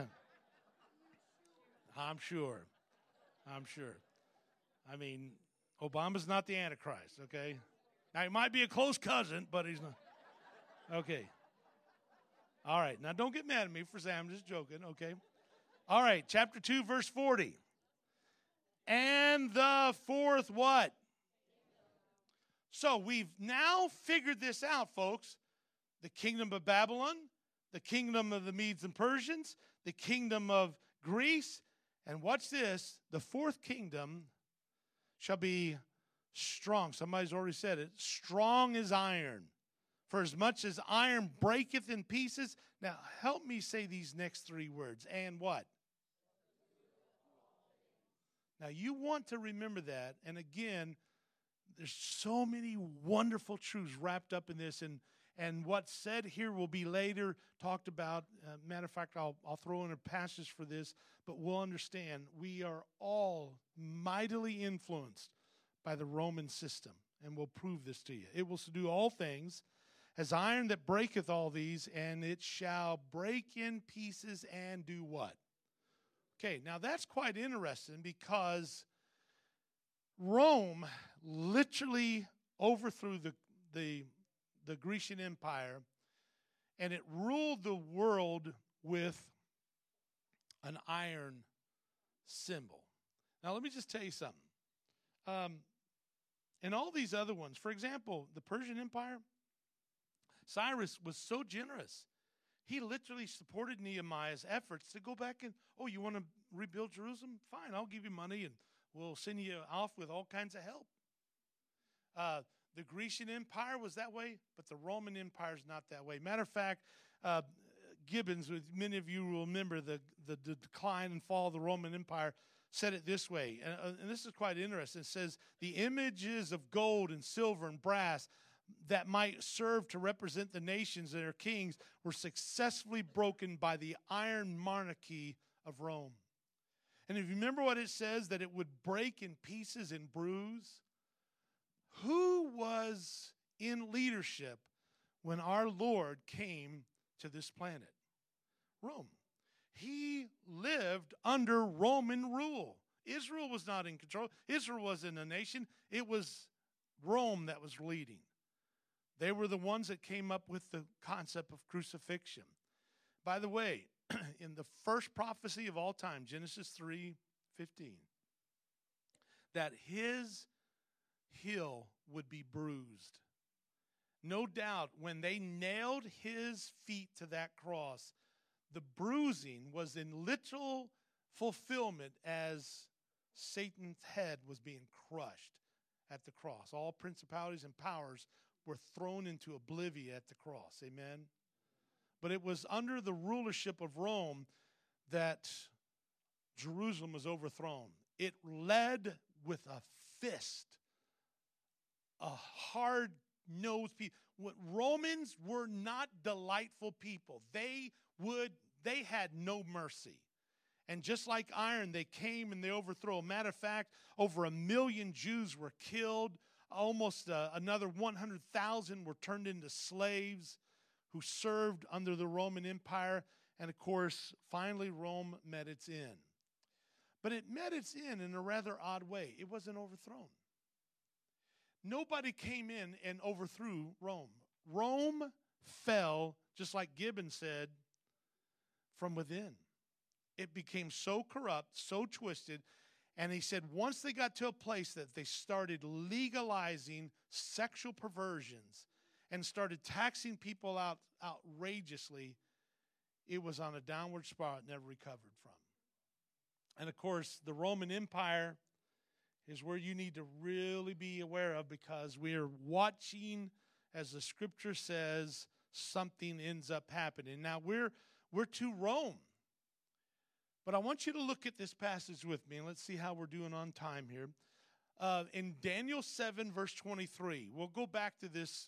I'm sure. I mean, Obama's not the Antichrist, okay? Now, he might be a close cousin, but he's not. Okay. All right. Now, don't get mad at me for saying I'm just joking, okay? All right. Chapter 2, verse 40. And the fourth what? So we've now figured this out, folks. The kingdom of Babylon, the kingdom of the Medes and Persians, the kingdom of Greece, and watch this, the fourth kingdom shall be strong. Somebody's already said it. Strong as iron. For as much as iron breaketh in pieces. Now, help me say these next 3 words. And what? Now, you want to remember that. And again, there's so many wonderful truths wrapped up in this. And And what's said here will be later talked about. Matter of fact, I'll throw in a passage for this, but we'll understand we are all mightily influenced by the Roman system, and we'll prove this to you. It will do all things as iron that breaketh all these, and it shall break in pieces and do what? Okay, now that's quite interesting because Rome literally overthrew the Grecian Empire, and it ruled the world with an iron symbol. Now, let me just tell you something. And all these other ones, for example, the Persian Empire, Cyrus was so generous. He literally supported Nehemiah's efforts to go back and, oh, you want to rebuild Jerusalem? Fine, I'll give you money and we'll send you off with all kinds of help. The Grecian Empire was that way, but the Roman Empire is not that way. Matter of fact, Gibbons, many of you will remember the decline and fall of the Roman Empire, said it this way, and this is quite interesting. It says, the images of gold and silver and brass that might serve to represent the nations and their kings were successfully broken by the iron monarchy of Rome. And if you remember what it says, that it would break in pieces and bruise, who was in leadership when our Lord came to this planet? Rome. He lived under Roman rule. Israel was not in control. Israel wasn't a nation. It was Rome that was leading. They were the ones that came up with the concept of crucifixion. By the way, in the first prophecy of all time, Genesis 3:15, that his heel would be bruised. No doubt, when they nailed his feet to that cross, the bruising was in literal fulfillment as Satan's head was being crushed at the cross. All principalities and powers were thrown into oblivion at the cross. Amen? But it was under the rulership of Rome that Jerusalem was overthrown. It led with a fist, a hard-nosed people. Romans were not delightful people. They had no mercy. And just like iron, they came and they overthrew. Matter of fact, over 1 million Jews were killed. Almost another 100,000 were turned into slaves who served under the Roman Empire. And of course, finally Rome met its end. But it met its end in a rather odd way. It wasn't overthrown. Nobody came in and overthrew Rome. Rome fell, just like Gibbons said, from within. It became so corrupt, so twisted, and he said once they got to a place that they started legalizing sexual perversions and started taxing people out outrageously, it was on a downward spiral it never recovered from. And of course, the Roman Empire is where you need to really be aware of, because we are watching, as the scripture says, something ends up happening. Now, we're to Rome. But I want you to look at this passage with me, and let's see how we're doing on time here. In Daniel 7, verse 23, we'll go back to this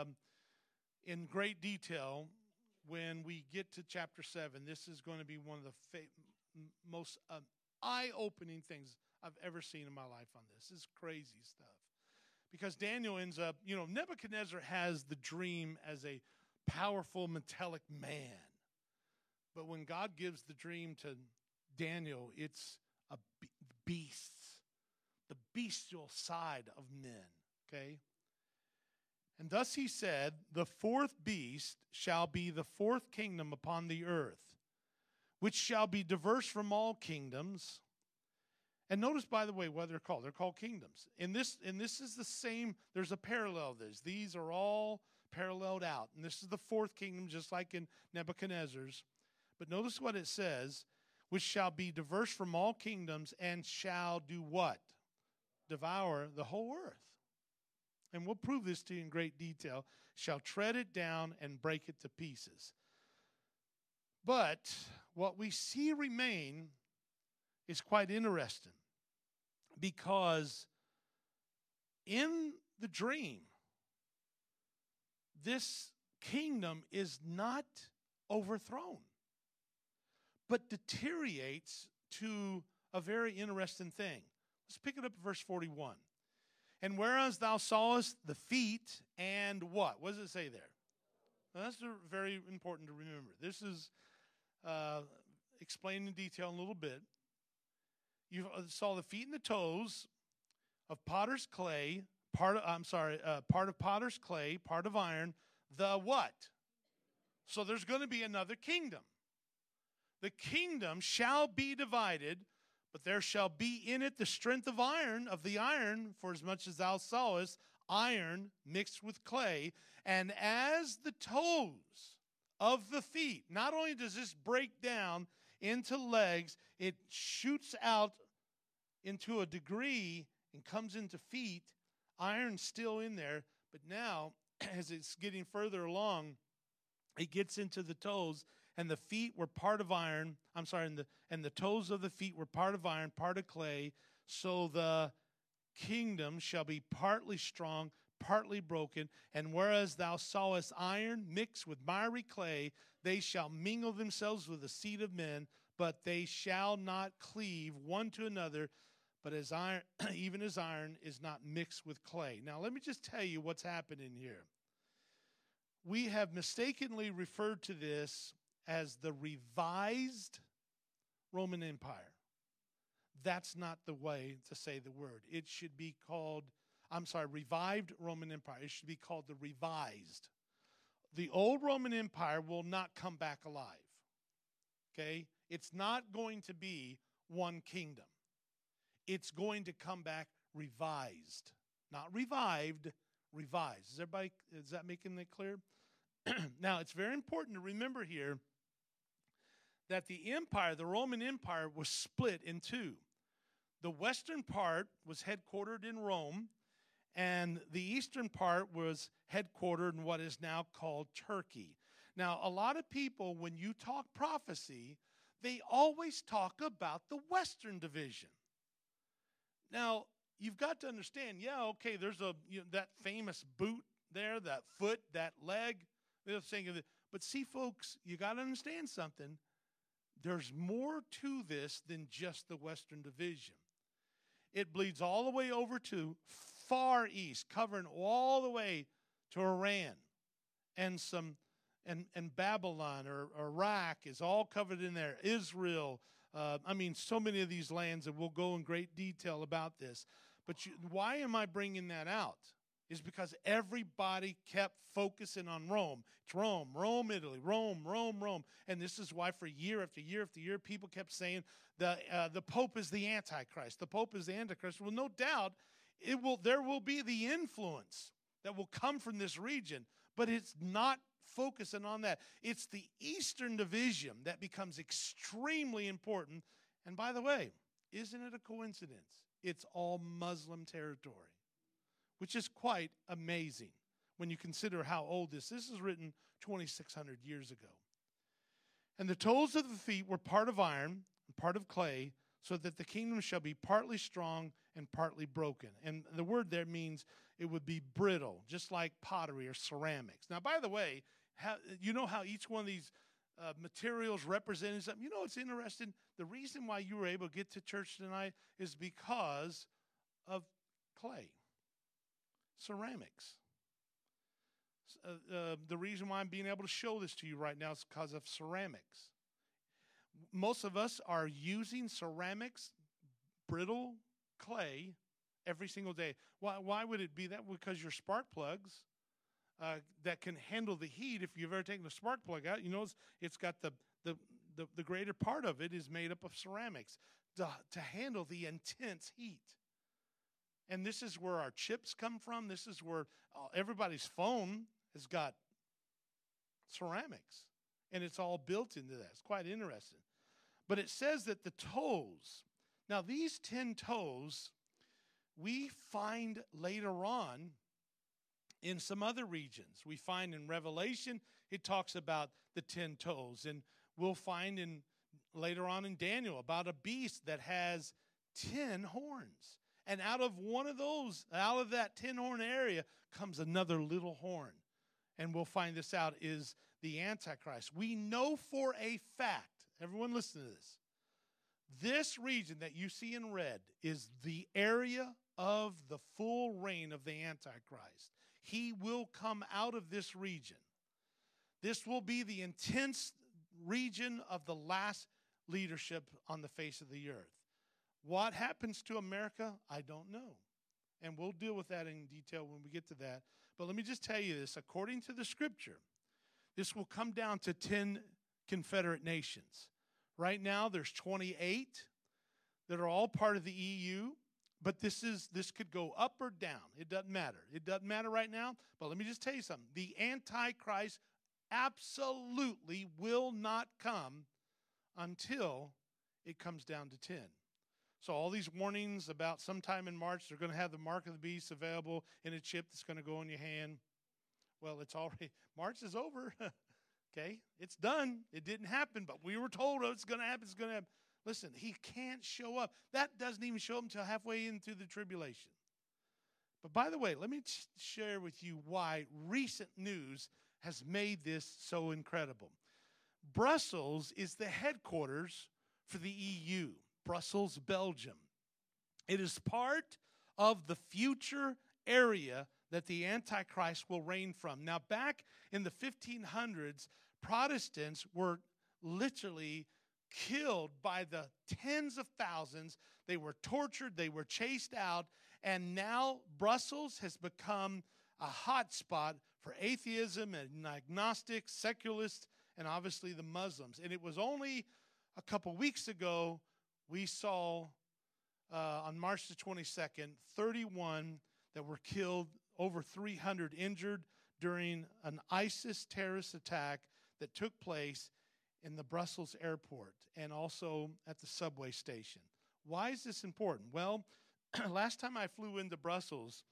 in great detail when we get to chapter 7. This is going to be one of the most eye-opening things I've ever seen in my life on this. This is crazy stuff. Because Daniel ends up, Nebuchadnezzar has the dream as a powerful, metallic man. But when God gives the dream to Daniel, it's a beast, the bestial side of men, okay? And thus he said, the fourth beast shall be the fourth kingdom upon the earth, which shall be diverse from all kingdoms. And notice, by the way, what they're called. They're called kingdoms. And this is the same. There's a parallel to this. These are all paralleled out. And this is the fourth kingdom, just like in Nebuchadnezzar's. But notice what it says, which shall be diverse from all kingdoms and shall do what? Devour the whole earth. And we'll prove this to you in great detail. Shall tread it down and break it to pieces. But what we see remain is quite interesting, because in the dream, this kingdom is not overthrown, but deteriorates to a very interesting thing. Let's pick it up at verse 41. And whereas thou sawest the feet and what? What does it say there? Now, that's very important to remember. This is explained in detail in a little bit. You saw the feet and the toes of potter's clay, part of potter's clay, part of iron, the what? So there's going to be another kingdom. The kingdom shall be divided, but there shall be in it the strength of the iron, for as much as thou sawest, iron mixed with clay. And as the toes of the feet, not only does this break down into legs, it shoots out into a degree and comes into feet. Iron's still in there, but now, as it's getting further along, it gets into the toes, and the feet were part of iron. And the toes of the feet were part of iron, part of clay. So the kingdom shall be partly strong, partly broken. And whereas thou sawest iron mixed with miry clay, they shall mingle themselves with the seed of men, but they shall not cleave one to another. But as iron, even as iron is not mixed with clay. Now, let me just tell you what's happening here. We have mistakenly referred to this as the revised Roman Empire. That's not the way to say the word. It should be called, revived Roman Empire. It should be called the revised. The old Roman Empire will not come back alive. Okay? It's not going to be one kingdom. It's going to come back revised. Not revived, revised. Is that making that clear? Now, it's very important to remember here that the Roman Empire, was split in two. The western part was headquartered in Rome, and the eastern part was headquartered in what is now called Turkey. Now, a lot of people, when you talk prophecy, they always talk about the western division. Now, you've got to understand, there's that famous boot there, that foot, that leg. But see, folks, you got to understand something. There's more to this than just the western division. It bleeds all the way over to far east, covering all the way to Iran and Babylon or Iraq is all covered in there. Israel. So many of these lands, and we'll go in great detail about this. But why am I bringing that out? Is because everybody kept focusing on Rome. It's Rome, Italy, Rome. And this is why for year after year after year, people kept saying the Pope is the Antichrist. The Pope is the Antichrist. Well, no doubt, there will be the influence that will come from this region, but it's not focusing on that. It's the Eastern division that becomes extremely important. And by the way, isn't it a coincidence? It's all Muslim territory, which is quite amazing when you consider how old this is written 2,600 years ago. And the toes of the feet were part of iron and part of clay, so that the kingdom shall be partly strong and partly broken. And the word there means it would be brittle, just like pottery or ceramics. Now, by the way, you know how each one of these materials represented something? You know what's interesting? The reason why you were able to get to church tonight is because of clay, ceramics. The reason why I'm being able to show this to you right now is because of ceramics. Most of us are using ceramics, brittle clay, every single day. Why would it be that? Because your spark plugs that can handle the heat, if you've ever taken a spark plug out, you know it's got the greater part of it is made up of ceramics to handle the intense heat. And this is where our chips come from. This is where everybody's phone has got ceramics. And it's all built into that. It's quite interesting. But it says that the toes, now these 10 toes, we find later on in some other regions. We find in Revelation, it talks about the 10 toes. And we'll find later on in Daniel about a beast that has 10 horns. And out of that 10 horn area comes another little horn. and we'll find this out, is the Antichrist. We know for a fact, everyone listen to this, this region that you see in red is the area of the full reign of the Antichrist. He will come out of this region. This will be the intense region of the last leadership on the face of the earth. What happens to America? I don't know. And we'll deal with that in detail when we get to that. But let me just tell you this. According to the scripture, this will come down to 10 confederate nations. Right now, there's 28 that are all part of the EU. But this could go up or down. It doesn't matter. It doesn't matter right now. But let me just tell you something. The Antichrist absolutely will not come until it comes down to 10. So all these warnings about sometime in March, they're going to have the mark of the beast available in a chip that's going to go in your hand. Well, it's already, March is over. Okay, it's done. It didn't happen, but we were told it's going to happen. It's going to happen. Listen, he can't show up. That doesn't even show up until halfway into the tribulation. But by the way, let me share with you why recent news has made this so incredible. Brussels is the headquarters for the EU, Brussels, Belgium. It is part of the future area that the Antichrist will reign from. Now, back in the 1500s, Protestants were literally killed by the tens of thousands. They were tortured, they were chased out, and now Brussels has become a hot spot for atheism and agnostics, secularists, and obviously the Muslims. And it was only a couple weeks ago we saw on March the 22nd, 31 that were killed, over 300 injured during an ISIS terrorist attack that took place in the Brussels airport and also at the subway station. Why is this important? Well, last time I flew into Brussels,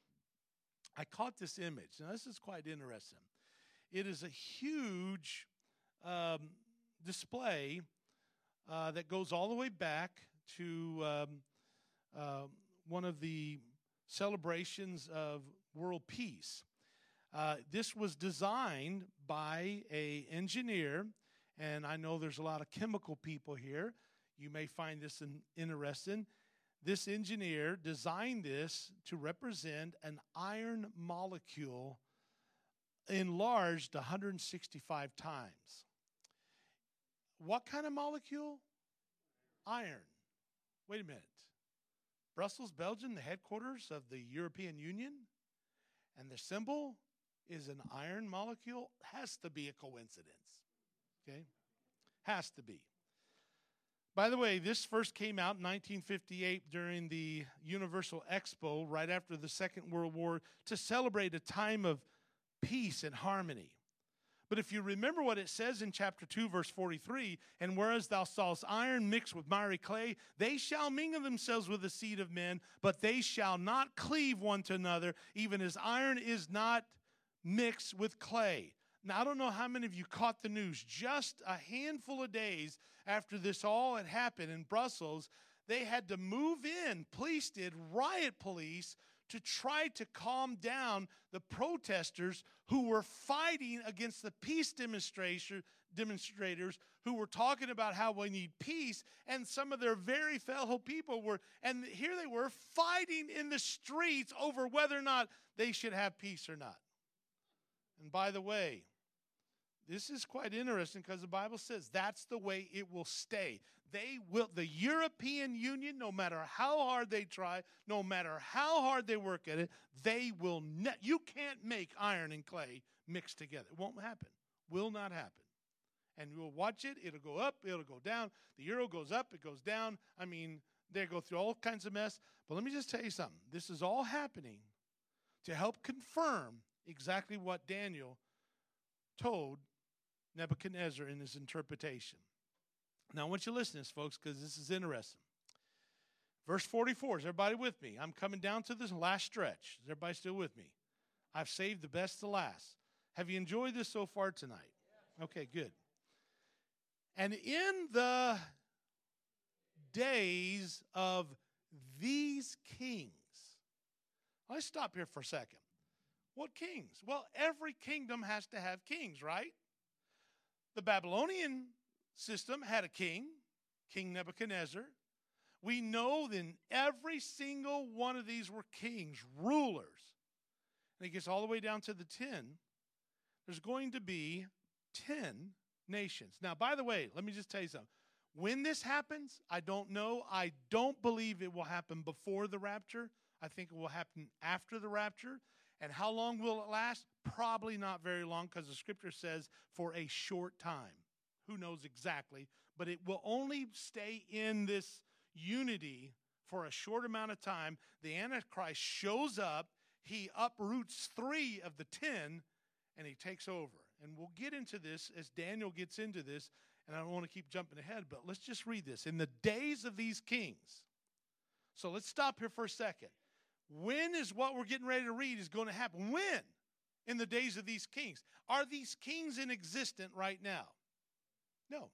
I caught this image. Now, this is quite interesting. It is a huge display that goes all the way back to one of the celebrations of world peace. This was designed by an engineer, and I know there's a lot of chemical people here. You may find this interesting. This engineer designed this to represent an iron molecule enlarged 165 times. What kind of molecule? Iron. Wait a minute. Brussels, Belgium, the headquarters of the European Union, and the symbol is an iron molecule? Has to be a coincidence. Okay? Has to be. By the way, this first came out in 1958 during the Universal Expo right after the Second World War to celebrate a time of peace and harmony. But if you remember what it says in chapter 2, verse 43, and whereas thou sawest iron mixed with miry clay, they shall mingle themselves with the seed of men, but they shall not cleave one to another, even as iron is not mixed with clay. Now, I don't know how many of you caught the news. Just a handful of days after this all had happened in Brussels, they had to move in. Police did, riot police, to try to calm down the protesters who were fighting against the peace demonstrators who were talking about how we need peace, and some of their very fellow people were, and here they were fighting in the streets over whether or not they should have peace or not. And by the way, this is quite interesting because the Bible says that's the way it will stay. The European Union, no matter how hard they try, no matter how hard they work at it, you can't make iron and clay mix together. It won't happen. Will not happen. And you'll watch it. It'll go up. It'll go down. The euro goes up. It goes down. I mean, they go through all kinds of mess. But let me just tell you something. This is all happening to help confirm exactly what Daniel told Nebuchadnezzar in his interpretation. Now, I want you to listen to this, folks, because this is interesting. Verse 44, is everybody with me? I'm coming down to this last stretch. Is everybody still with me? I've saved the best to last. Have you enjoyed this so far tonight? Okay, good. And in the days of these kings, let's stop here for a second. What kings? Well, every kingdom has to have kings, right? The Babylonian system had a king, King Nebuchadnezzar. We know that every single one of these were kings, rulers. And it gets all the way down to the 10. There's going to be 10 nations. Now, by the way, let me just tell you something. When this happens, I don't know. I don't believe it will happen before the rapture. I think it will happen after the rapture. And how long will it last? Probably not very long, because the scripture says for a short time. Who knows exactly? But it will only stay in this unity for a short amount of time. The Antichrist shows up. He uproots 3 of the 10, and he takes over. And we'll get into this as Daniel gets into this. And I don't want to keep jumping ahead, but let's just read this. In the days of these kings. So let's stop here for a second. When is what we're getting ready to read is going to happen? When? In the days of these kings. Are these kings in existence right now? No.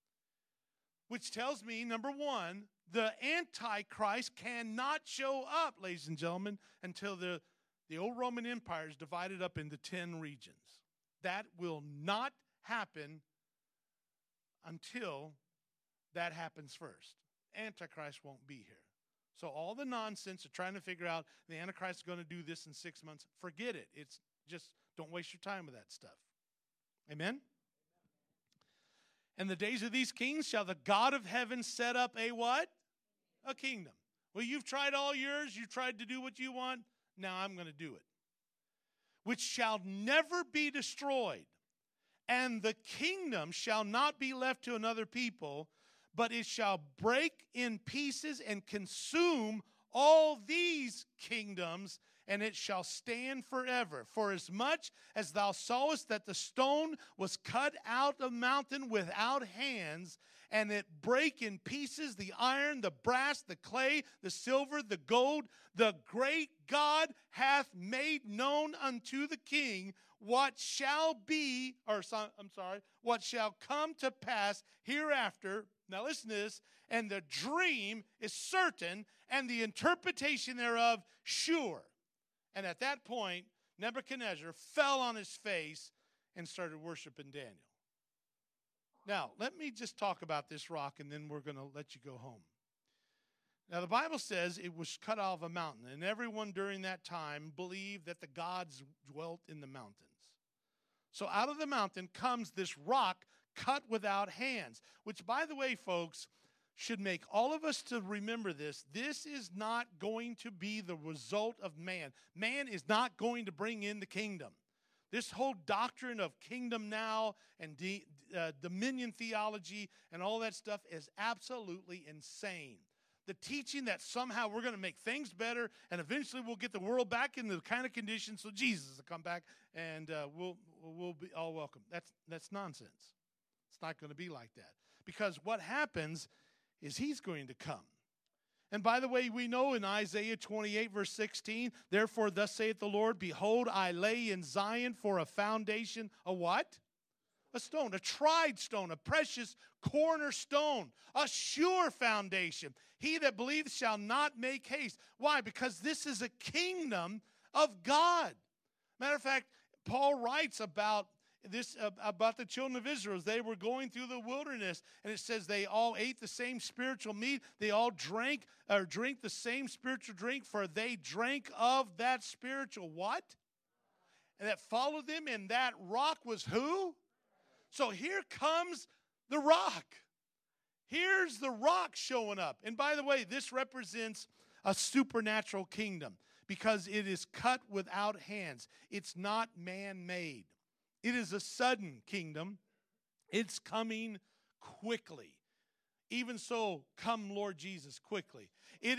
Which tells me, number one, the Antichrist cannot show up, ladies and gentlemen, until the old Roman Empire is divided up into 10 regions. That will not happen until that happens first. Antichrist won't be here. So all the nonsense of trying to figure out the Antichrist is going to do this in 6 months, forget it. It's just, don't waste your time with that stuff. Amen? In the days of these kings shall the God of heaven set up a what? A kingdom. Well, you've tried all yours. You've tried to do what you want. Now I'm going to do it. Which shall never be destroyed. And the kingdom shall not be left to another people, but it shall break in pieces and consume all these kingdoms, and it shall stand forever. For as much as thou sawest that the stone was cut out of the mountain without hands, and it brake in pieces the iron, the brass, the clay, the silver, the gold, the great God hath made known unto the king what shall be, what shall come to pass hereafter. Now listen to this. And the dream is certain, and the interpretation thereof sure. And at that point, Nebuchadnezzar fell on his face and started worshiping Daniel. Now, let me just talk about this rock, and then we're going to let you go home. Now, the Bible says it was cut out of a mountain, and everyone during that time believed that the gods dwelt in the mountains. So out of the mountain comes this rock cut without hands, which, by the way, folks, should make all of us to remember this. This is not going to be the result of man. Man is not going to bring in the kingdom. This whole doctrine of kingdom now and dominion theology and all that stuff is absolutely insane. The teaching that somehow we're going to make things better and eventually we'll get the world back in the kind of condition so Jesus will come back and we'll be all welcome. That's nonsense. It's not going to be like that. Because what happens is he's going to come. And by the way, we know in Isaiah 28, verse 16, therefore thus saith the Lord, behold, I lay in Zion for a foundation, a what? A stone, a tried stone, a precious cornerstone, a sure foundation. He that believeth shall not make haste. Why? Because this is a kingdom of God. Matter of fact, Paul writes about this, about the children of Israel as they were going through the wilderness, and it says they all ate the same spiritual meat. They all drink the same spiritual drink, for they drank of that spiritual what? And that followed them, and that rock was who? So here comes the rock. Here's the rock showing up. And by the way, this represents a supernatural kingdom because it is cut without hands. It's not man-made. It is a sudden kingdom. It's coming quickly. Even so, come Lord Jesus quickly.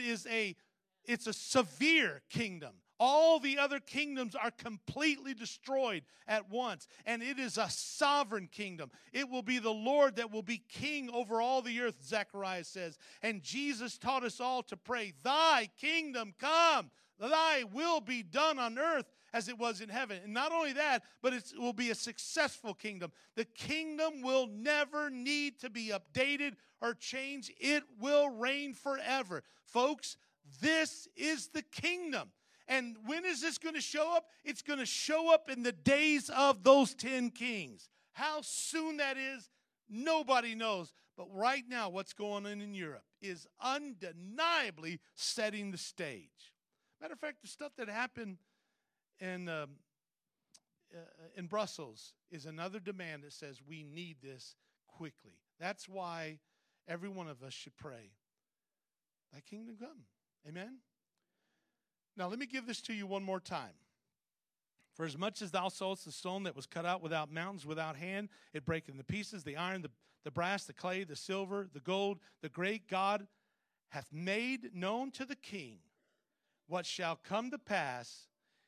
It's a severe kingdom. All the other kingdoms are completely destroyed at once. And it is a sovereign kingdom. It will be the Lord that will be king over all the earth, Zechariah says. And Jesus taught us all to pray, thy kingdom come, thy will be done on earth as it was in heaven. And not only that, but it will be a successful kingdom. The kingdom will never need to be updated or changed. It will reign forever. Folks, this is the kingdom. And when is this going to show up? It's going to show up in the days of those 10 kings. How soon that is, nobody knows. But right now, what's going on in Europe is undeniably setting the stage. Matter of fact, the stuff that happened in Brussels is another demand that says we need this quickly. That's why every one of us should pray, thy kingdom come. Amen? Now, let me give this to you one more time. For as much as thou sawest the stone that was cut out without mountains, without hand, it breaketh into pieces, the iron, the brass, the clay, the silver, the gold, the great God hath made known to the king what shall come to pass.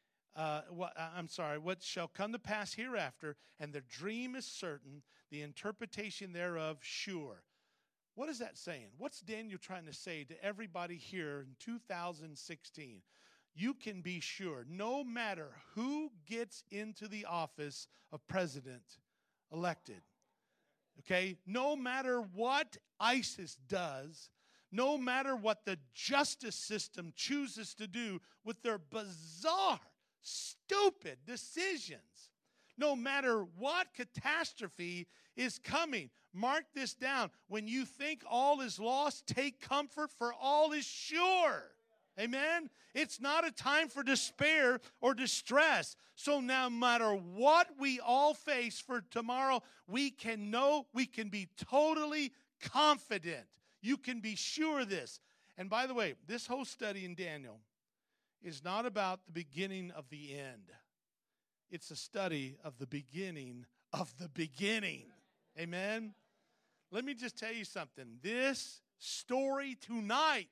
What shall come to pass hereafter, and the dream is certain, the interpretation thereof sure. What is that saying? What's Daniel trying to say to everybody here in 2016? You can be sure, no matter who gets into the office of president elected, okay, no matter what ISIS does, no matter what the justice system chooses to do with their bizarre, stupid decisions, no matter what catastrophe is coming, mark this down. When you think all is lost, take comfort, for all is sure. Amen? It's not a time for despair or distress. So no matter what we all face for tomorrow, we can know, we can be totally confident. You can be sure of this. And by the way, this whole study in Daniel is not about the beginning of the end. It's a study of the beginning of the beginning. Amen? Let me just tell you something. This story tonight,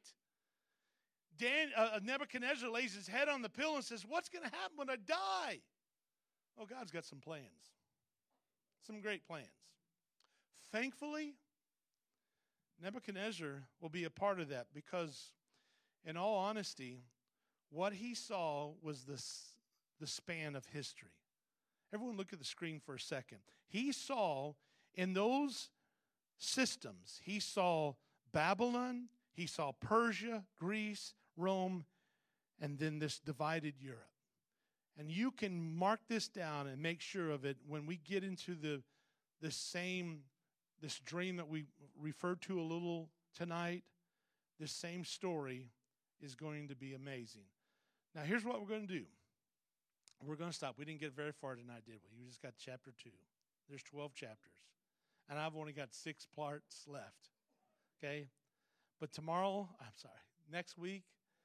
Nebuchadnezzar lays his head on the pillow and says, what's going to happen when I die? Oh, God's got some plans. Some great plans. Thankfully, Nebuchadnezzar will be a part of that because, in all honesty, what he saw was the span of history. Everyone look at the screen for a second. He saw in those systems, he saw Babylon, he saw Persia, Greece, Rome, and then this divided Europe. And you can mark this down and make sure of it when we get into this dream that we referred to a little tonight. This same story is going to be amazing. Now, here's what we're going to do. We're going to stop. We didn't get very far tonight, did we? We just got chapter 2. There's 12 chapters. And I've only got 6 parts left. Okay? But next week,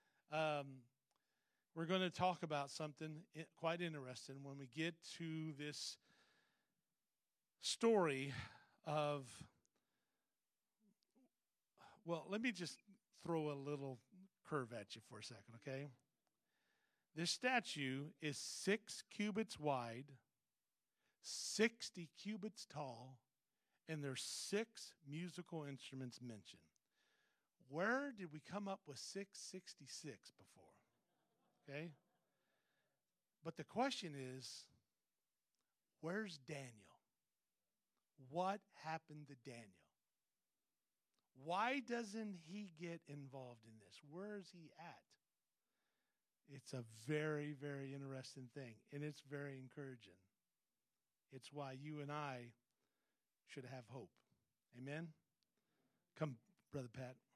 we're going to talk about something quite interesting when we get to this story of, well, let me just throw a little curve at you for a second, okay? This statue is 6 cubits wide, 60 cubits tall, and there's 6 musical instruments mentioned. Where did we come up with 666 before? Okay? But the question is, where's Daniel? What happened to Daniel? Why doesn't he get involved in this? Where is he at? It's a very, very interesting thing, and it's very encouraging. It's why you and I should have hope. Amen? Come, Brother Pat.